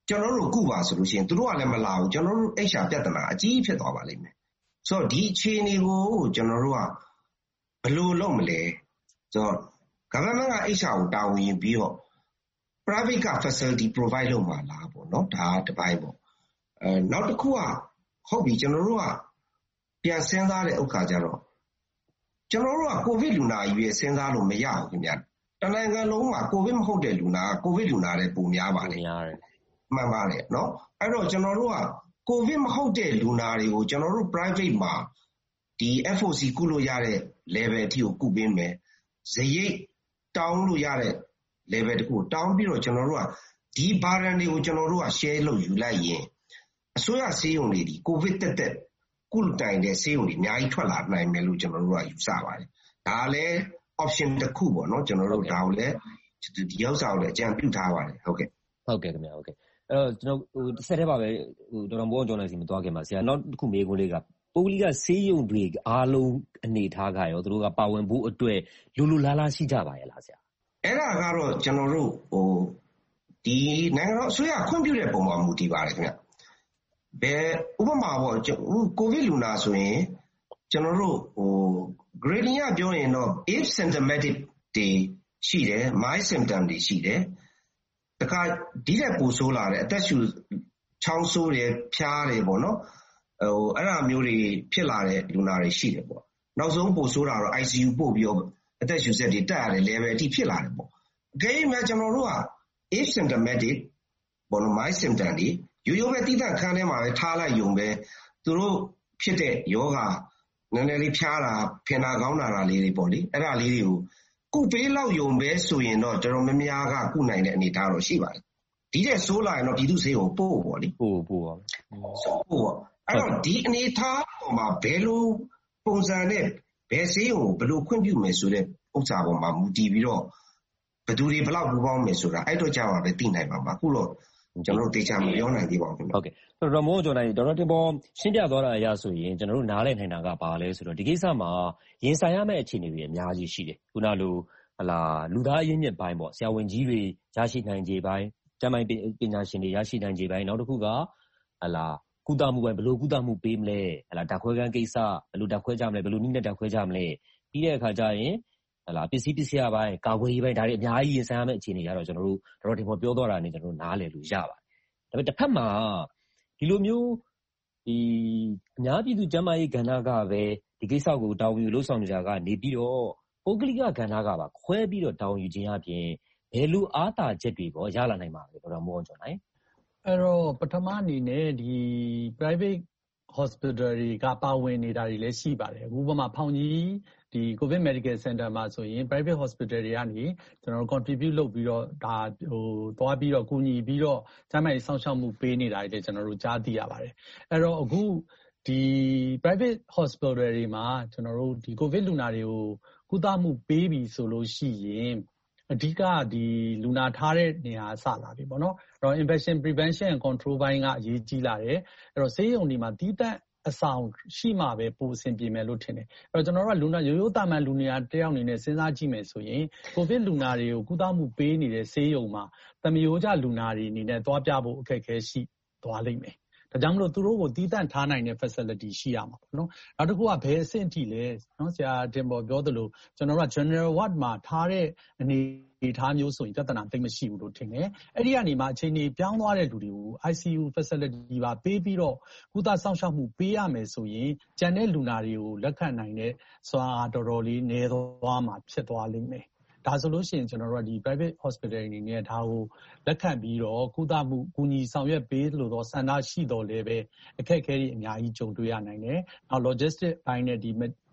ကျွန်တော်တို့ကုပါဆိုလို့ရှိရင်သူတို့ကလည်းမလာဘူးကျွန်တော်တို့ HR ပြဿနာအကြီးဖြစ်သွားပါလိမ့်မယ်ဆိုတော့ဒီအခြေအနေကိုကျွန်တော်တို့ကဘယ်လိုလုပ်မလဲဆိုတော့ government က HR ကိုတာဝန်ယူပြီးတော့ private က facility provide လုပ်မှာလားပေါ့နော်ဒါကတစ်ပိုင်းပေါ့နောက်တစ်ခုကဟုတ်ပြီကျွန်တော်တို့ကပြန်စဉ်းစားတဲ့ဥက္ခါကြတော့ကျွန်တော်တို့ကကိုဗစ်လူနာကြီးပဲစဉ်းစားလို့မရဘူးခင်ဗျတနိုင်ငံလုံးမှာကိုဗစ်မဟုတ်တဲ့လူနာကိုဗစ်လူနာတွေပုံများပါတယ်မှန်ပါတယ်နော်အဲ့တော့ကျွန်တော်တို့ကကိုဗစ်မဟုတ်တဲ့လူနာတွေကိုကျွန်တော်တို့ private မှာဒီ FOC ကုလို့ရတဲ့ level အထိကိုကုပေးမယ်ဇရိတ်တောင်းလို့ရတဲ့ level တခုကိုတောင်းပြီးတော့ကျွန်တော်တို့ကဒီ burden တွေကိုကျွန်တော်တို့က share လုပ်ယူလိုက်ရင်အစိုးရဆေးရုံတွေဒီကိုဗစ်တက်တက်ကုလတိုင်တဲ့ဆေးရုံတွေအများကြီးထွက်လာနိုင်မယ်လို့ကျွန်တော်တို့ကယူဆပါတယ်ဒါလည်း option တစ်ခုပေါ့နော်ကျွန်တော်တို့ဒါကိုလည်းဒီဥစ္စာကိုလည်းအကြံပြုထားပါတယ်ဟုတ်ကဲ့ခင်ဗျာဟုတ်ကဲ့အဲ့တော့ကျွန်တော်ဆက်ထဲပါပဲဒေါက်တာမိုးအောင်ကျော်နိုင်စီမသွားခင်ပါဆရာနောက်တစ်ခုမေးခွန်းလေးကပုဂ္ဂလိကဆေးရုံတွေအားလုံးအနေထားကရောသူတို့ကပါဝင်ဖို့အတွက်လူလားလားရှိကြပါရဲ့လားဆရာအဲ့ဒါကတော့ကျွန်တော်တို့ဒီနိုင်ငံတော်အစိုးရခွင့်ပြုတဲ့ပုံမှာမူတည်ပါတယ်ခင်ဗျဘယ်ဥပမာပေါ့ကိုဗစ်လူနာဆိုရင်ကျွန်တော်တို့grading ကပြောရင်တော့ asymptomatic တွေရှိတယ် mild symptom တွေရှိတယ်တခါဒီတဲ့ပိုဆိုးလာတယ်အသက်ရှူချောင်းဆိုးတယ်ဖျားတယ်ပေါ့နော်အဲ့ဒါမျိုးတွေဖြစ်လာတဲ့လူနာတွေရှိတယ်ပေါ့နောက်ဆုံးပိုဆိုးတာတော့ ICU ပို့ပြီးတော့အသက်ရှူစက်တွေတက်ရတဲ့ level အထိဖြစ်လာတယ်ပေါ့အကယ်၍ကျွန်တော်တို့က asymptomatic ဘောနော် mild symptom တွေရိုးပဲတိတက်ခန်းထဲမှာပဲထားလိုက်ယုံပဲသူတို့ဖြစ်တဲ့ယောဂနည်းနည်းလေးဖျားတာဖင်တာကောင်းတာလေးတွေပေါ့လေအဲ့ဒါလေးတွေကိုကုပေးလောက်ယုံပဲဆိုရင်တော့ကျွန်တော်မများကကုနိုင်တဲ့အနေအထားတော့ရှိပါတယ်ဒီတဲ့ဆိုးလာရင်တော့ပြည်သူဆေးကိုပို့ပေါ့လေပို့ပါဆိုပေါ့အဲ့တော့ဒီအနေအထားပေါ်မှာဘယ်လိုပုံစံနဲ့ဘယ်ဆေးကိုဘယ်လိုခွင့်ပြုမယ်ဆိုတဲ့ဥစ္စာပေါ်မှာမူတည်ပြီးတော့ဘယ်သူတွေဘယ်လောက်ပူပေါင်းမယ်ဆိုတာအဲ့တော့ကြာပါပဲသိနိုင်ပါမှာအခုတော့ကျွန်တော်တို့တေချာမပြောနိုင်သေးပါဘူးဟုတ်ကဲ့ဒေါက်တာမိုးကျော်နိုင်ဒေါက်တာတင်ပေါ်ရှင်းပြသွားတာအရဆိုရင်ကျွန်တော်တို့နားလည်နိုင်တာကဘာလဲဆိုတော့ဒီကိစ္စမှာရင်ဆိုင်ရမယ့်အခြေအနေတွေအများကြီးရှိတယ်ခုနလိုလူသားအရင်းမြစ်ပိုင်းပေါ့ဆရာဝန်ကြီးတွေရရှိနိုင်ခြေပိုင်းကျန်းမာရေးပညာရှင်တွေရရှိနိုင်ခြေပိုင်းနောက်တစ်ခုကကုသမှုပိုင်းဘယ်လိုကုသမှုပေးမလဲဓာတ်ခွဲခန်းကိစ္စဘယ်လိုဓာတ်ခွဲကြမလဲဘယ်လိုနည်းနဲ့ဓာတ်ခွဲကြမလဲပြီးတဲ့အခါကျရင်ပစ္စည်းရပိုင်းကာကွယ်ရေးပိုင်းဒါတွေအများကြီးရင်ဆိုင်ရမယ့်အခြေအနေကြတော့ကျွန်တော်တို့ဒေါက်တာတင်ပေါ်ပြောသွားတာနဲ့ကျွန်တော်တို့နားလည်လို့ရပါတယ်ဒါပေမဲ့တစ်ဖက်မှာဒီလိုမျိုးဒီအများပြည်သူကျန်းမာရေးကဏ္ဍကပဲဒီကိစ္စကိုတာဝန်ယူလှုပ်ဆောင်နေကြကနေပြီးတော့ပုဂ္ဂလိကကဏ္ဍကပါခွဲပြီးတော့တာဝန်ယူခြင်းအပြင်ဘယ်လိုအားသာချက်တွေပေါ်ရလာနိုင်ပါလဲဒေါက်တာမိုးအောင်ကျော်နိုင်အဲ့တော့ပထမအနေနဲ့ဒီ private hospital တွေကပါဝင်နေတာတွေလည်းရှိပါတယ်အခုဥပမာဖောင်ကြီးဒီ COVID Medical Center မှာဆိုရင် private hospital တွေကနေကျွန်တော်တို့ contribute လုပ်ပြီးတော့ဒါသွားပြီးတော့ကူညီပြီးတော့ကျန်းမာရေးစောင့်ရှောက်မှုပေးနေတာတွေလည်းကျွန်တော်တို့ကြားသိရပါတယ်အဲ့တော့အခုဒီ private hospital တွေမှာကျွန်တော်တို့ဒီ COVID လူနာတွေကိုကုသမှုပေးပြီဆိုလို့ရှိရင်အဓိကဒီလူနာထားတဲ့နေရာစလာပြီပေါ့နော်အဲ့တော့ infection prevention and control ဘိုင်းကအရေးကြီးလာတယ်အဲ့တော့ဆေးရုံတွေမှာတီးတက်အဆောင်ရှိမှပဲပိုအဆင်ပြေမယ်လို့ထင်တယ်အဲ့တော့ကျွန်တော်တို့ကလူနာရိုးတာမန်လူနာတယောက်အနေနဲ့စဉ်းစားကြည့်မယ်ဆိုရင်ကိုဗစ်လူနာတွေကိုကုသမှုပေးနေတဲ့ဆေးရုံမှာသမယိုးကျလူနာတွေအနေနဲ့သွားပြဖို့အခက်အခဲရှိသွားလိမ့်မယ်ဒါကြောင့်မလို့သူတို့ကိုတီးတန့်ထားနိုင်တဲ့ facility ရှိရမှာပေါ့နော်နောက်တစ်ခုကဘယ်အဆင့်အထိလဲနော်ဆရာတင်ပေါ်ပြောသလိုကျွန်တော်တို့က general ward မှာထားတဲ့အနေထားမျိုးဆိုရင်ပြဿနာသိမရှိဘူးလို့ထင်တယ်အဲ့ဒီကနေမှအချိန်ကြီးပြောင်းသွားတဲ့လူတွေကို ICU facility ပါပေးပြီးတော့ကုသစောင့်ရှောက်မှုပေးရမယ်ဆိုရင်ကျန်တဲ့လူနာတွေကိုလက်ခံနိုင်တဲ့စွမ်းအားတော်တော်လေးနည်းသွားမှာဖြစ်သွားလိမ့်မယ်ဒါဆိုလို့ရှိရင်ကျွန်တော်တို့ကဒီ private hospital အနေနဲ့ဒါကိုလက်ခံပြီးတော့ကုသမှုကူညီဆောင်ရွက်ပေးလို့တော့စံသားရှိတော်လည်းပဲအခက်အခဲတွေအများကြီးကြုံတွေ့ရနိုင်တယ်။နောက် logistic ဘိုင်းနဲ့ဒီ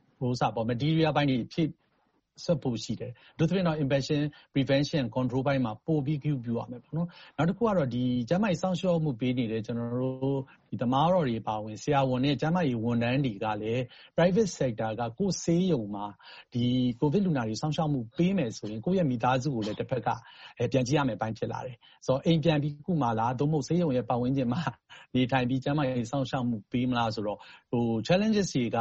material ဘိုင်းတွေဖြည့်ဆက်ဖို့ရှိတယ်။တို့သဖြင့်တော့ infection prevention control ဘိုင်းမှာပိုပြီးပြုရမယ်ပေါ့နော်။နောက်တစ်ခုကတော့ဒီကျန်းမာရေးစောင့်ရှောက်မှုပေးနေတဲ့ကျွန်တော်တို့ဒီသမားတော်တွေပါဝင်ဆရာဝန်နဲ့ကျန်းမာရေးဝန်ထမ်းတွေကလည်း private sector ကကိုယ်ဆေးရုံမှာဒီ covid လူနာတွေစောင့်ရှောက်မှုပေးမယ်ဆိုရင်ကိုယ့်ရဲ့မိသားစုကိုလည်းတစ်ဖက်ကပြန်ကြည့်ရမယ်ပိုင်းဖြစ်လာတယ်။ဆိုတော့အိမ်ပြန်ပြီးခုမှလားသို့မဟုတ်ဆေးရုံရဲ့ပတ်ဝန်းကျင်မှာနေထိုင်ပြီးကျန်းမာရေးစောင့်ရှောက်မှုပေးမလားဆိုတော့challenges တွေကတော့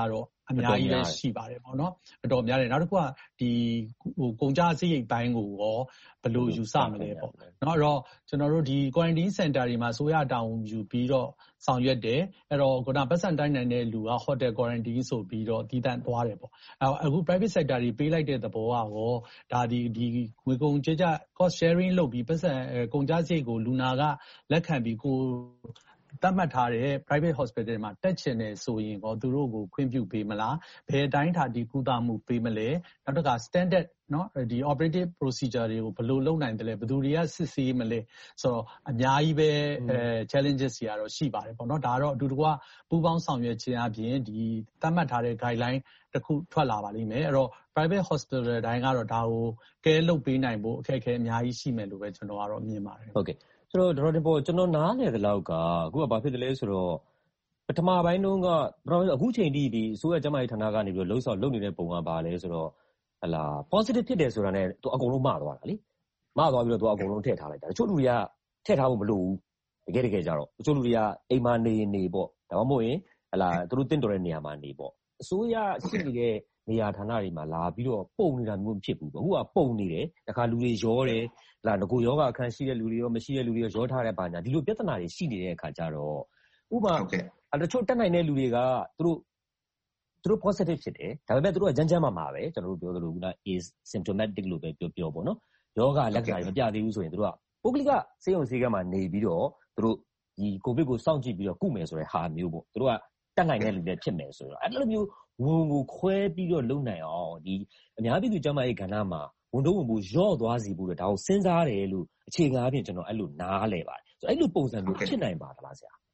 အများကြီးပဲရှိပါတယ်ပေါ့နော်အတော်များတယ်နောက်တစ်ခုကဒီကုန်ကျစရိတ်ပိုင်းကိုရောဘယ်လိုယူဆမလဲပေါ့နော်အဲ့တော့ကျွန်တော်တို့ဒီ quarantine center တွေမှာဆိုရတောင်းယူပြီးတော့ဆောင်ရွက်တယ်အဲ့တော့ခုနပတ်စံတိုင်းနိုင်တဲ့လူက hotel quarantine ဆိုပြီးတော့တည်တံ့သွားတယ်ပေါ့အခု private sector တွေပေးလိုက်တဲ့သဘောကရောဒါဒီငွေကုန်ကြေးကျ cost sharing လုပ်ပြီးပတ်စံကုန်ကျစရိတ်ကိုလူနာကလက်ခံပြီးကိုသတ်မှတ်ထားတဲ့ private hospital မှာတက်ချင်တယ်ဆိုရင်တော့သူတို့ကိုခွင့်ပြုပေးမလားဘယ်တိုင်းထားဒီကုသမှုပေးမလဲနောက်တစ်ခါ standard เนาะဒီ operative procedure တွေကိုဘယ်လိုလုပ်နိုင်တယ်လဲဘယ်သူတွေကစစ်ဆေးမလဲဆိုတော့အများကြီးပဲ challenges တွေကတော့ရှိပါတယ်ပေါ့เนาะဒါကတော့အတူတကွပူးပေါင်းဆောင်ရွက်ခြင်းအပြင်ဒီသတ်မှတ်ထားတဲ့ guideline တစ်ခုထွက်လာပါလိမ့်မယ်အဲ့တော့ private hospital တိုင်းကတော့ဒါကိုကဲလုပ်ပေးနိုင်ဖို့အခက်အခဲအများကြီးရှိမယ်လို့ပဲကျွန်တော်ကတော့မြင်ပါတယ်ဟုတ်ကဲ့ဆိုတော့ဒေါက်တာတင်ပေါ်ကျွန်တော်နားလည်သလောက်ကအခုကဘာဖြစ်တယ်လဲဆိုတော့ပထမပိုင်းတုန်းကအခုချိန်ထိဒီအစိုးရကျန်းမာရေးဌာနကနေပြီးတော့လုပ်နေတဲ့ပုံကဘာလဲဆိုတော့ဟလာ positive ဖြစ်တယ်ဆိုတာနဲ့သူအကုန်လုံးမှားသွားတာလေမှားသွားပြီးတော့သူအကုန်လုံးထည့်ထားလိုက်တာတချို့လူတွေကထည့်ထားဖို့မလိုဘူးတကယ်ကြတော့တချို့လူတွေကအိမ်မှာနေပေါ့ဒါမှမဟုတ်ရင်ဟလာသူတို့တင့်တော်တဲ့နေရာမှာနေပေါ့အစိုးရရှိနေတဲ့နေရာဌာနတွေမှာလာပြီးတော့ပုံနေတာမျိုးမဖြစ်ဘူးအခုကပုံနေတယ်တခါလူတွေရောတယ်လာငကိုယောဂအခန်းရှိတဲ့လူတွေရောမရှိတဲ့လူတွေရောရောထားတဲ့ဘာညာဒီလိုပြဿနာတွေရှိနေတဲ့အခါကျတော့ဥပမာတချို့တက်နိုင်တဲ့လူတွေကသူတို့ positive ဖြစ်တယ်ဒါပေမဲ့သူတို့ကကြမ်းမှာပဲကျွန်တော်တို့ပြောသလိုက is symptomatic လို့ပဲပြောပေါ့နော်ယောဂလက္ခဏာတွေမပြသေးဘူးဆိုရင်သူတို့ကပုဂ္ဂလိကစေယုံစေကမှာနေပြီးတော့သူတို့ဒီကိုဗစ်ကိုစောင့်ကြည့်ပြီးတော့ကုမယ်ဆိုတဲ့ဟာမျိုးပေါ့သူတို့ကတက်နိုင်တဲ့လူတွေဖြစ်မယ်ဆိုတော့အဲ့လိုမျိုးဝန်ကိုခွဲပြီးတော့လုံနိုင်အောင်ဒီအများပြည်သူကျန်းမာရေးကဏ္ဍမှာဝန်တော့ဝန်ပို့ရော့သွားစီဖို့ဒါကိုစဉ်းစားတယ်လို့အခြေခံအပြင်ကျွန်တော်အဲ့လိုနားလဲပါတယ်ဆိုအဲ့လိုပုံစံမျိုးဖြစ်နိုင်ပါသလားဆရာ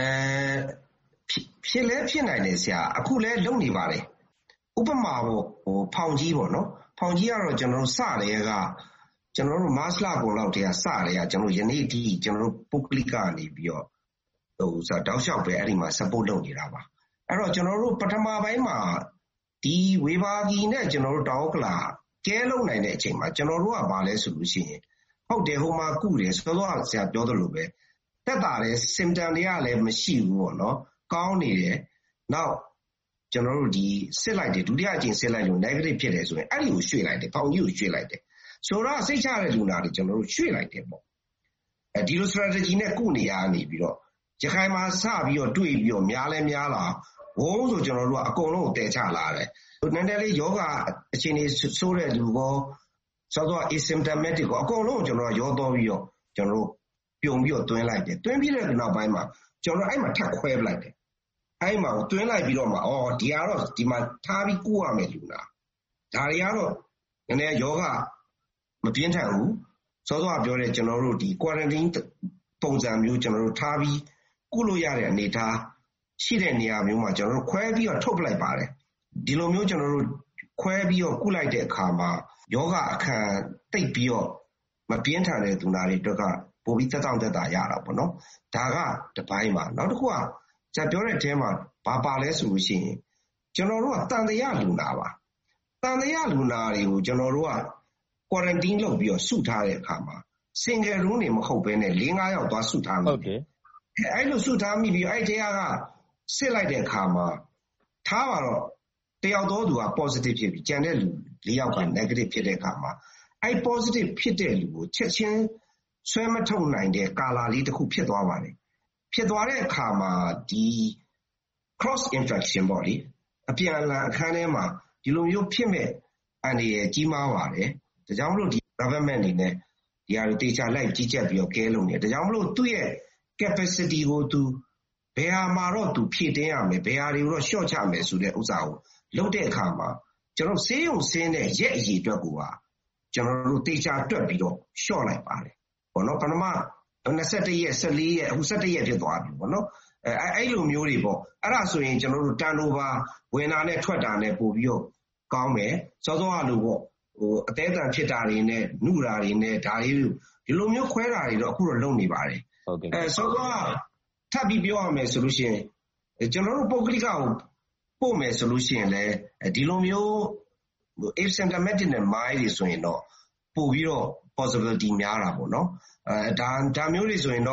ဖြစ်နိုင်တယ်ဆရာအခုလဲလုံနေပါတယ်ဥပမာပေါ့ဖောင်ကြီးပေါ့နော်ဖောင်ကြီးကတော့ကျွန်တော်တို့စတယ်ကကျွန်တော်တို့မတ်လကုန်လောက်တည်းကစတယ်ကကျွန်တော်ယနေ့ဒီကျွန်တော်တို့ပုဂ္ဂလိကနေပြီးတော့တောက်လျှောက်ပဲအဲ့ဒီမှာ support လုပ်နေတာပါအဲ့တော့ကျွန်တော်တို့ပထမပိုင်းမှာဒီဝေဘာဂီနဲ့ကျွန်တော်တို့တောက်ကလာကဲလုံနိုင်တဲ့အချိန်မှာကျွန်တော်တို့ကဘာလဲဆိုလို့ရှိရင်ဟုတ်တယ်ဟိုမှာကုတယ်ဆိုတော့ဆရာပြောသလိုပဲတက်တာတဲ့ symptom တွေကလည်းမရှိဘူးပေါ့နော်ကောင်းနေတယ်နောက်ကျွန်တော်တို့ဒီစစ်လိုက်တယ်ဒုတိယအကြိမ်စစ်လိုက်လို့ negative ဖြစ်တယ်ဆိုရင်အဲ့ဒီကိုရွှေ့လိုက်တယ်ဖောင်ကြီးကိုရွှေ့လိုက်တယ်ဆိုတော့စိတ်ချတဲ့လူနာတွေကျွန်တော်တို့ရွှေ့လိုက်တယ်ပေါ့ဒီလို strategy နဲ့ကုနေရနေပြီးတော့ရခိုင်မှာစပြီးတော့တွေ့ပြီးတော့များလဲများလာဝုန်းဆိုကျွန်တော်တို့ကအကုန်လုံးကိုတည်ချလာတယ်နည်းနည်းလေးယောဂအခြေအနေဆိုးတဲ့လူကောဆိုတော့ asymptomatic ကိုအကုန်လုံးကျွန်တော်ရောတော့ပြီးတော့ကျွန်တော်တို့ပြုံပြီးတော့တွင်းလိုက်တယ်တွင်းပြီးတဲ့နောက်ပိုင်းမှာကျွန်တော်အဲ့မှာထပ်ခွဲပလိုက်တယ်အဲ့မှာကိုတွင်းလိုက်ပြီးတော့မှဒီကတော့ဒီမှာထားပြီးကုရမယ်လူနာဒါတွေကတော့နည်းနည်းယောဂမပြင်းထန်ဘူးစောစောကပြောတဲ့ကျွန်တော်တို့ဒီ quarantine ပုံစံမျိုးကျွန်တော်တို့ထားပြီးကုလို့ရတဲ့အနေအထားရှိတဲ့နေရာမျိုးမှာကျွန်တော်တို့ခွဲပြီးတော့ထုတ်ပလိုက်ပါတယ်ဒီလိုမျိုးကျွန်တော်တို့ခွဲပြီးတော့ကုလိုက်တဲ့အခါမှာယောဂအခန်းတိတ်ပြီးတော့မပြင်းထန်တဲ့သူနာတွေအတွက်ကပိုပြီးသက်သာရတာပေါ့နော်ဒါကတစ်ပိုင်းပါနောက်တစ်ခုကကျွန်တော်ပြောတဲ့အထဲမှာဘာပါလဲဆိုလို့ရှိရင်ကျွန်တော်တို့ကတန်တရားလူနာပါတန်တရားလူနာတွေကိုကျွန်တော်တို့က quarantine လုပ်ပြီးတော့စုထားတဲ့အခါမှာ single room တွေမဟုတ်ဘဲနဲ့ 4-5 ယောက်သွားစုထားမိတယ်အဲ့လိုစုထားမိပြီးအဲ့တရားကစစ်လိုက်တဲ့အခါမှာထားပါတော့တယောက်တော့သူက positive ဖြစ်ပြီးကျန်တဲ့လူ 4 ယောက်က negative ဖြစ်တဲ့အခါမှာအဲ့ positive ဖြစ်တဲ့လူကိုချက်ချင်းဆွဲမထုတ်နိုင်တဲ့ကာလာလေးတစ်ခုဖြစ်သွားပါတယ်ဖြစ်သွားတဲ့အခါမှာဒီ cross infection ပေါ့လေအပြန်အလှန်အခန်းထဲမှာဒီလိုမျိုးဖြစ်မဲ့အန္တရာယ်ကြီးမားပါတယ်ဒါကြောင့်မလို့ဒီ government အနေနဲ့ဒီဟာတွေတေချာလိုက်ကြီးကြပ်ပြီးတော့ကဲလို့နေဒါကြောင့်မလို့သူ့ရဲ့ capacity ကိုသူဘယ်ဟာမှာတော့သူဖြည့်တင်းရမယ်ဘယ်ဟာတွေကိုတော့ short ချမယ်ဆိုတဲ့ဥစ္စာကိုလုပ်တဲ့အခါမှာကျွန်တော်ဆေးရုံဆင်းတဲ့ရက်အရေးအတွက်ကိုပါကျွန်တော်တို့တေချာတွက်ပြီးတော့ short လိုက်ပါတယ်ဘောနော်ပထမ21ရက်14ရက်အခု17ရက်ဖြစ်သွားပြီဘောနော်အဲ့လိုမျိုးတွေပေါ့အဲ့ဒါဆိုရင်ကျွန်တော်တို့ turnover ဝင်တာနဲ့ထွက်တာနဲ့ပို့ပြီးတော့ကောင်းမယ်စောစောကလို့ပေါ့အသေးအံဖြစ်တာတွေနဲ့နှုတာတွေနဲ့ဒါလေးဒီလိုမျိုးခွဲတာတွေတော့အခုတော့လုပ်နေပါတယ်ဟုတ်ကဲ့စောစောကထပ်ပြီးပြောရမယ်ဆိုလို့ရှိရင်ကျွန်တော်တို့ပုဂ္ဂလိကကိုပို့မယ်ဆိုလို့ရှိရင်လည်းဒီလိုမျိုး asymptomatic နဲ့ mild တွေဆိုရင်တော့ပို့ပြီးတော့ possibility များတာပေါ့နော်ဒါမျိုးတွေဆိုရင်တော့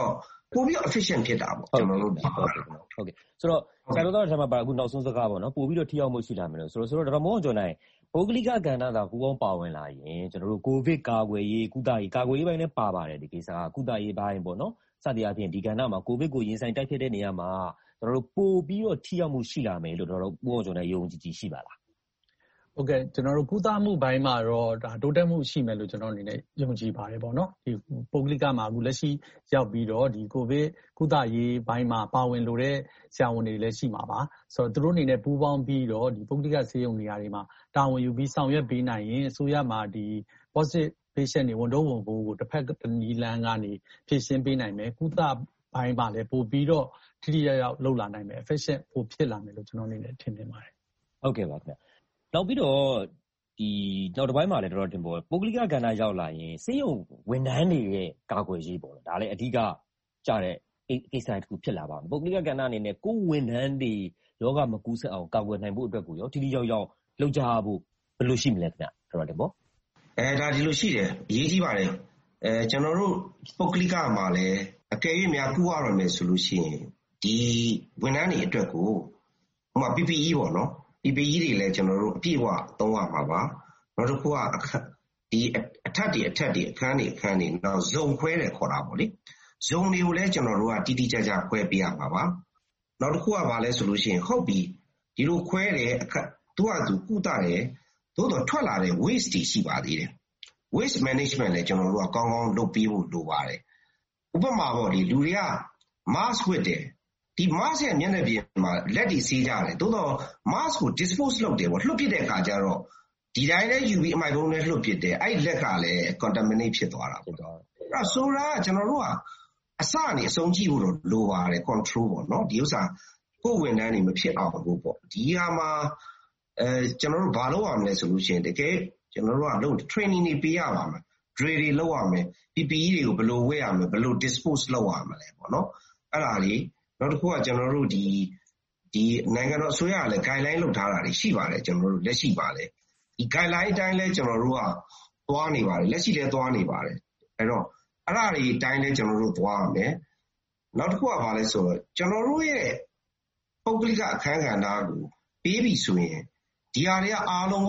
ပိုပြီးတော့ efficient ဖြစ်တာပေါ့ကျွန်တော်တို့ဒီဟုတ်ကဲ့ဆိုတော့ဆရာတို့တော့ဒီမှာအခုနောက်ဆုံးစကားပေါ့နော်ပိုပြီးတော့ထိရောက်မှုရှိလာမယ်လို့ဆိုတော့ဒေါက်တာမောင်ကျော်နိုင်ပုဂ္ဂလိကကဏ္ဍသာပူးပေါင်းပါဝင်လာရင်ကျွန်တော်တို့ကိုဗစ်ကာကွယ်ရေးကုသရေးကာကွယ်ရေးပိုင်းလည်းပါပါတယ်ဒီကိစ္စကကုသရေးပိုင်းပေါ့နော်စသည်အပြင်ဒီကဏ္ဍမှာကိုဗစ်ကိုရင်ဆိုင်တိုက်ဖြစ်တဲ့နေရာမှာကျွန်တော်တို့ပိုပြီးတော့ထိရောက်မှုရှိလာမယ်လို့ဒေါက်တာမောင်ကျော်နိုင်ယုံကြည်ရှိပါလားဟုတ်ကဲ့ကျွန်တော်တို့ကုသမှုပိုင်းမှာတော့ဒါတိုးတက်မှုရှိမယ်လို့ကျွန်တော်အနေနဲ့ယုံကြည်ပါတယ်ပေါ့နော်ဒီပုဂ္ဂလိကမှာအခုလက်ရှိရောက်ပြီးတော့ဒီကိုဗစ်ကုသရေးပိုင်းမှာပါဝင်လို့တဲ့ဆရာဝန်တွေလည်းရှိမှာပါဆိုတော့သူတို့အနေနဲ့ပူးပေါင်းပြီးတော့ဒီပုဂ္ဂလိကဆေးရုံနေရာတွေမှာတာဝန်ယူပြီးဆောင်ရွက်ပေးနိုင်ရင်အစိုးရမှာဒီ positive patient တွေဝန်တော့ဝန်ပိုးကိုတစ်ဖက်နီလန်းကနေဖြည့်ရှင်းပေးနိုင်မယ်ကုသပိုင်းမှာလည်းပို့ပြီးတော့ထိထိရောက်ရောက်လုပ်လာနိုင်မယ် efficient ပိုဖြစ်လာမယ်လို့ကျွန်တော်အနေနဲ့ထင်မြင်ပါတယ်ဟုတ်ကဲ့ပါခင်ဗျနောက်ပြီးတော့ဒီနောက်တစ်ပိုင်းမှာလည်းတော်တော်တင်ပေါ်ပုဂ္ဂလိကကဏ္ဍရောက်လာရင်စေယုံဝန်ထမ်းတွေရဲ့ကာကွယ်ရေးပေါ့ဒါလည်းအဓိကကြတဲ့ကိစ္စတစ်ခုဖြစ်လာပါမယ်ပုဂ္ဂလိကကဏ္ဍအနေနဲ့ကိုယ်ဝန်ထမ်းတွေယောဂမကူးစက်အောင်ကာကွယ်နိုင်ဖို့အတွက်ကိုရောထိထိရောက်ရောက်လုပ်ကြဖို့ဘယ်လိုရှိမလဲခင်ဗျတော်တော်တင်ပေါ်ဒါဒီလိုရှိတယ်အရေးကြီးပါတယ်ကျွန်တော်တို့ပုဂ္ဂလိကမှာလည်းအကယ်၍များကူရရမယ်ဆိုလို့ရှိရင်ဒီဝန်ထမ်းတွေအတွက်ကိုဟိုမှာ PPE ပေါ့နော်PPE တွေလည်းကျွန်တော်တို့အပြည့်အဝသုံးရမှာပါနောက်တစ်ခုကဒီအထက်တွေအခန်းတွေနောက်ဇုံခွဲတယ်ခေါ်တာပေါ့လေဇုံတွေကိုလည်းကျွန်တော်တို့ကတိတိကျကျခွဲပေးရမှာပါနောက်တစ်ခုကဘာလဲဆိုလို့ရှိရင်ဟုတ်ပြီဒီလိုခွဲတယ်သူကသူကုသတယ်သို့တော့ထွက်လာတဲ့ waste တွေရှိပါသေးတယ် waste management လည်းကျွန်တော်တို့ကကောင်းကောင်းလုပ်ပေးဖို့လိုပါတယ်ဥပမာပေါ့ဒီလူတွေက mask ဝတ်တယ်ဒီ mask ရဲ့မျက်နှာပြင်မှာလက်တွေဆေးကြတယ်သို့တော့ mask ကို dispose လုပ်တယ်ပေါ့လွှတ်ပစ်တဲ့အခါကျတော့ဒီတိုင်းလည်းယူပြီးအမိုက်ပုံးနဲ့လွှတ်ပစ်တယ်အဲ့လက်ကလည်း contaminate ဖြစ်သွားတာပေါ့အဲ့ဆိုတာကကျွန်တော်တို့ကအစကနေအဆုံးကြည့်ဖို့တော့လိုပါတယ် control ပေါ့နော်ဒီဥစ္စာကိုယ်ဝန်ထမ်းတွေမဖြစ်အောင်လို့ပေါ့ဒီဟာမှာကျွန်တော်တို့ဘာလုပ်ရမလဲဆိုလို့ရှိရင်တကယ်ကျွန်တော်တို့ကလုပ် training တွေပေးရပါမယ် drill တွေလုပ်ရမယ် PPE တွေကိုဘယ်လိုဝတ်ရမလဲဘယ်လို dispose လုပ်ရမလဲပေါ့နော်အဲ့ဒါလေးနောက်တစ်ခုကကျွန်တော်တို့ဒီနိုင်ငံတော်အစိုးရကလည်း guideline လုပ်ထားတာတွေရှိပါတယ်ကျွန်တော်တို့လက်ရှိပါလေဒီ guideline အတိုင်းလည်းကျွန်တော်တို့ကသွားနေပါတယ်လက်ရှိလည်းသွားနေပါတယ်အဲ့တော့အဲ့ဒါတွေအတိုင်းလည်းကျွန်တော်တို့သွားရမယ်နောက်တစ်ခုကဘာလဲဆိုတော့ကျွန်တော်တို့ရဲ့ပုဂ္ဂလိကအခန်းကဏ္ဍကိုပေးပြီဆိုရင်ဒီဟာတွေကအားလုံးက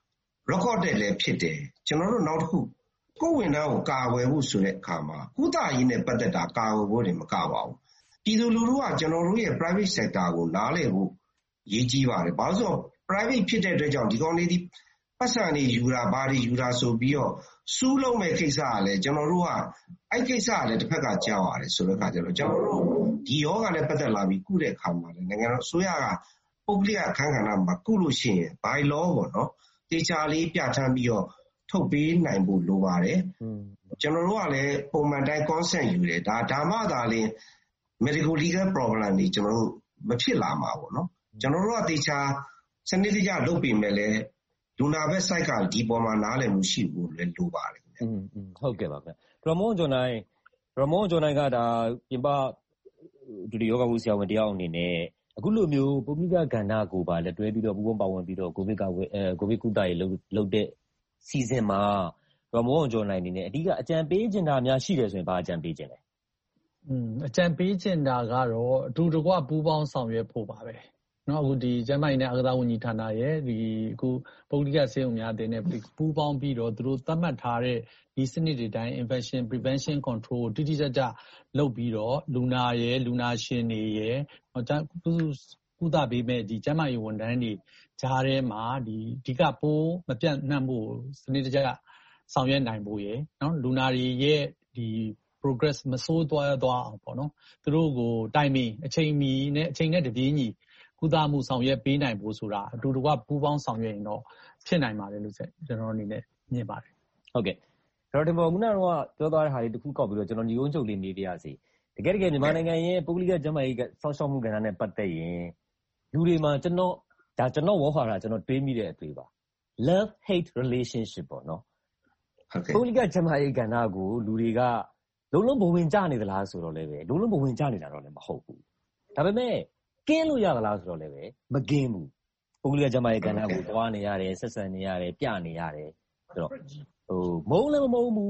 record တက်လည်းဖြစ်တယ်ကျွန်တော်တို့နောက်တစ်ခုကိုယ်ဝန်ထမ်းကိုကာကွယ်ဖို့ဆိုတဲ့အခါမှာကုသရေးနဲ့ပတ်သက်တာကာကွယ်ဖို့တွေမကပါဘူးပြည်သူလူထုကကျွန်တော်တို့ရဲ့ private sector ကိုနားလည်ဖို့ရေးကြီးပါတယ်ဘာလို့ဆိုတော့ private ဖြစ်တဲ့အတွက်ကြောင့်ဒီကောင်လေးဒီပတ်စံတွေယူတာဘာတွေယူတာဆိုပြီးတော့စူးလုံးမဲ့ကိစ္စကလည်းကျွန်တော်တို့ကအဲ့ကိစ္စကလည်းတစ်ဖက်ကကြောက်ရတယ်ဆိုတဲ့အခါကျတော့ကျွန်တော်တို့ဒီယောဂနဲ့ပတ်သက်လာပြီးကုတဲ့အခါမှာလည်းနိုင်ငံတော်အစိုးရကပုဂ္ဂလိကအခန်းကဏ္ဍမှာကုလို့ရှိရင် by law ပေါ့နော်တေချာလေးပြဋ္ဌာန်းပြီးတော့ထုတ်ပေးနိုင်ဖို့လိုပါတယ်ကျွန်တော်တို့ကလည်းပုံမှန်တိုင်း consent ယူတယ်ဒါမှသာလျှင် medical legal problem တွေကျွန်တော်တို့မဖြစ်လာမှာပေါ့နော်ကျွန်တော်တို့ကတေချာစနစ်တကျလုပ်ပေးမယ်လဲလူနာဘက် site ကဒီပေါ်မှာနားလည်မှုရှိဖို့လည်းလိုပါတယ်ဟုတ်ကဲ့ပါခင်ဗျရမောကျော်နိုင်ကဒါပြင်ပဒုတိယယောဂဝဆရာဝန်တယောက်အနေနဲ့အခုလိုမျိုးပုဂ္ဂလိကကဏ္ဍကိုပါလက်တွဲပြီးတော့ပူးပေါင်းပါဝင်ပြီးတော့ကိုဗစ်ကုသရေးလုပ်တဲ့စီစဉ်မှာရမောကျော်နိုင်အနေနဲ့အဓိကအကြံပေးချင်တာများရှိတယ်ဆိုရင်ဘာအကြံပေးချင်လဲအကြံပေးချင်တာကတော့အတူတကွပူးပေါင်းဆောင်ရွက်ဖို့ပါပဲနော်အခုဒီကျန်းမာရေးနဲ့အားကစားဝန်ကြီးဌာနရဲ့ဒီအခုပုဂ္ဂလိကဆေးရုံများအသင်းနဲ့ပူးပေါင်းပြီးတော့သူတို့သတ်မှတ်ထားတဲ့ဒီစနစ်တွေတိုင်း infection prevention control တိတိကျကျလုပ်ပြီးတော့လူနာရှင်တွေရဲ့ကုသပေးမဲ့ဒီကျန်းမာရေးဝန်ထမ်းတွေကြားထဲမှာဒီအဓိကပိုးမပြန့်နှံ့ဖို့စနစ်တကျဆောင်ရွက်နိုင်ဖို့ရယ်နော်လူနာတွေရဲ့ဒီ progress မဆိုးသွားအောင်ပေါ့နော်သူတို့ကိုtimingအချိန်နဲ့တပြေးညီကုသမှုဆောင်ရွက်ပေးနိုင်ဖို့ဆိုတာအတူတကွပူးပေါင်းဆောင်ရွက်ရင်တော့ဖြစ်နိုင်ပါတယ်လို့ကျွန်တော်အနေနဲ့မြင်ပါတယ်ဟုတ်ကဲ့ဒေါက်တာဘော်ခုနကတော့ပြောသွားတဲ့ဟာလေးတစ်ခုကောက်ပြီးတော့ကျွန်တော်ညီကုန်းချုပ်လေးနေပြရစီတကယ်မြန်မာနိုင်ငံရဲ့ပုဂ္ဂလိကကျန်းမာရေးစောင့်ရှောက်မှုကဏ္ဍနဲ့ပတ်သက်ရင်လူတွေမှာကျွန်တော်ဝေါ်ဟာတာကျွန်တော်တွေးမိတဲ့အတွေ့ပါ love hate relationship ပေါ့နော်ပုဂ္ဂလိကကျန်းမာရေးကဏ္ဍကိုလူတွေကလုံးဘဝင်ကြနေသလားဆိုတော့လည်းပဲလုံးဘဝင်ကြနေတာတော့လည်းမဟုတ်ဘူးဒါပေမဲ့ကင်းလို့ရသလားဆိုတော့လည်းပဲမကင်းဘူးပုဂ္ဂလိကကျန်းမာရေးကဏ္ဍကိုသွားနေရတယ်ဆက်ဆံနေရတယ်ပြနေရတယ်ဆိုတော့မုန်းလည်းမမုန်းဘူး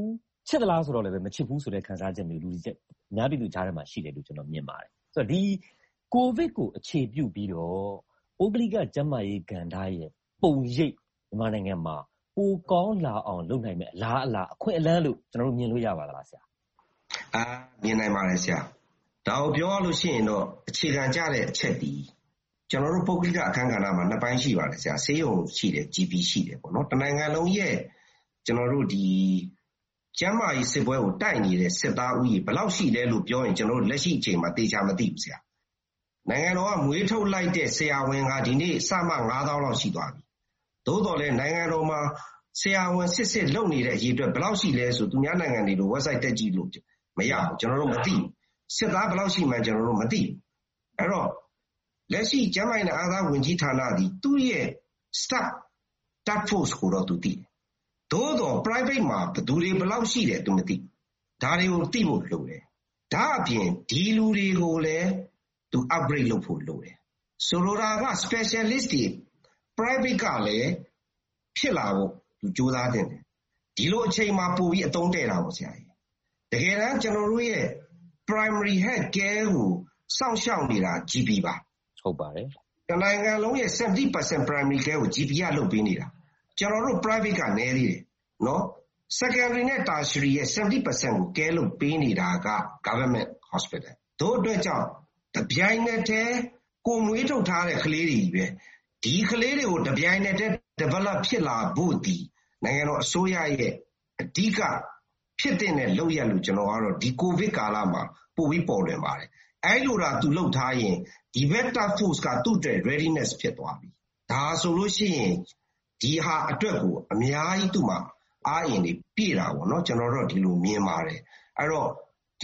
ချစ်သလားဆိုတော့လည်းမချစ်ဘူးဆိုတဲ့ခံစားချက်မျိုးလူတွေအများပြည်သူကြားထဲမှာရှိတယ်လို့ကျွန်တော်မြင်ပါတယ်ဆိုတော့ဒီကိုဗစ်ကိုအခြေပြုပြီးတော့ပုဂ္ဂလိကကျန်းမာရေးကဏ္ဍရဲ့ပုံရိပ်မြန်မာနိုင်ငံမှာပိုကောင်းလာအောင်လုပ်နိုင်မယ့်အလားအလာအခွင့်အလမ်းလို့ကျွန်တော်တို့မြင်လို့ရပါသလားဆရာမြင်နိုင်ပါတယ်ဆရာဒါကိုပြောရလို့ရှိရင်တော့အခြေခံကျတဲ့အချက်ဒီကျွန်တော်တို့ပုဂ္ဂလိကအခန်းကဏ္ဍမှာနှစ်ပိုင်းရှိပါတယ်ဆရာဆေးရုံရှိတယ် GP ရှိတယ်ပေါ့နော်တနိုင်ငံလုံးရဲ့ကျွန်တော်တို့ဒီကျန်းမာရေးစစ်ပွဲကိုတိုက်နေတဲ့စစ်သားဥယျာဉ်ဘယ်လောက်ရှိလဲလို့ပြောရင်ကျွန်တော်တို့လက်ရှိအချိန်မှာတေချာမသိဘူးဆရာနိုင်ငံတော်ကမွေးထုတ်လိုက်တဲ့ဆရာဝန်ကဒီနေ့စမှ9000လောက်ရှိသွားပြီသို့တော်လည်းနိုင်ငံတော်မှာဆရာဝန်စစ်လုပ်နေတဲ့အရေးအတွက်ဘယ်လောက်ရှိလဲဆိုသူများနိုင်ငံတွေလို website တက်ကြည့်လို့မရဘူးကျွန်တော်တို့မသိဘူးစစ်သားဘယ်လောက်ရှိမှန်းကျွန်တော်တို့မသိဘူးအဲ့တော့လက်ရှိကျန်းမာရေးနဲ့အားကစားဝန်ကြီးဌာနသည်သူ့ရဲ့ staff task force ကိုတော့သူသိတယ်သို့တော့ private မှာဘယ်သူတွေဘယ်လောက်ရှိတယ်သူမသိဒါတွေကိုသိဖို့လိုတယ်ဒါအပြင်ဒီလူတွေကိုလည်းသူ upgrade လုပ်ဖို့လိုတယ်ဆိုလိုတာက specialist တွေ private ကလည်းဖြစ်လာဖို့သူစူးစမ်းတင်တယ်ဒီလိုအချိန်မှာပို့ပြီးအသုံးတည့်တာပေါ့ဆရာကြီးတကယ်တမ်းကျွန်တော်တို့ရဲ့ primary health care ကိုစောင့်ရှောက်နေတာ GP ပါဟုတ်ပါတယ်တနိုင်ငံလုံးရဲ့ 70% primary care ကို GP ကလုပ်ပေးနေတာကျွန်တော်တို့ private ကနည်းသေးတယ်နော် secondary နဲ့ tertiary ရဲ့ 70%ကို care လုပ်ပေးနေတာက government hospital တို့အတွက်ကြောင့်တပြိုင်နက်တည်းကိုမွေးထုတ်ထားတဲ့ကလေးတွေပဲဒီကလေးတွေကိုတပြိုင်နက်တည်း develop ဖြစ်လာဖို့ဒီနိုင်ငံတော်အစိုးရရဲ့အဓိကဖြစ်တဲ့လုပ်ရလို့ကျွန်တော်ကတော့ဒီကိုဗစ်ကာလမှာပို့ပြီးပေါ်လွင်ပါတယ်အဲ့လိုတာသူလုပ်ထားရင်ဒီဘက် task force ကသူ့အတွက် readiness ဖြစ်သွားပြီဒါဆိုလို့ရှိရင်ဒီဟာအတွက်ကိုအများကြီးသူ့မှာအားအင်တွေပြည့်တာပေါ့နော်ကျွန်တော်တို့ဒီလိုမြင်ပါတယ်အဲ့တော့ဒီ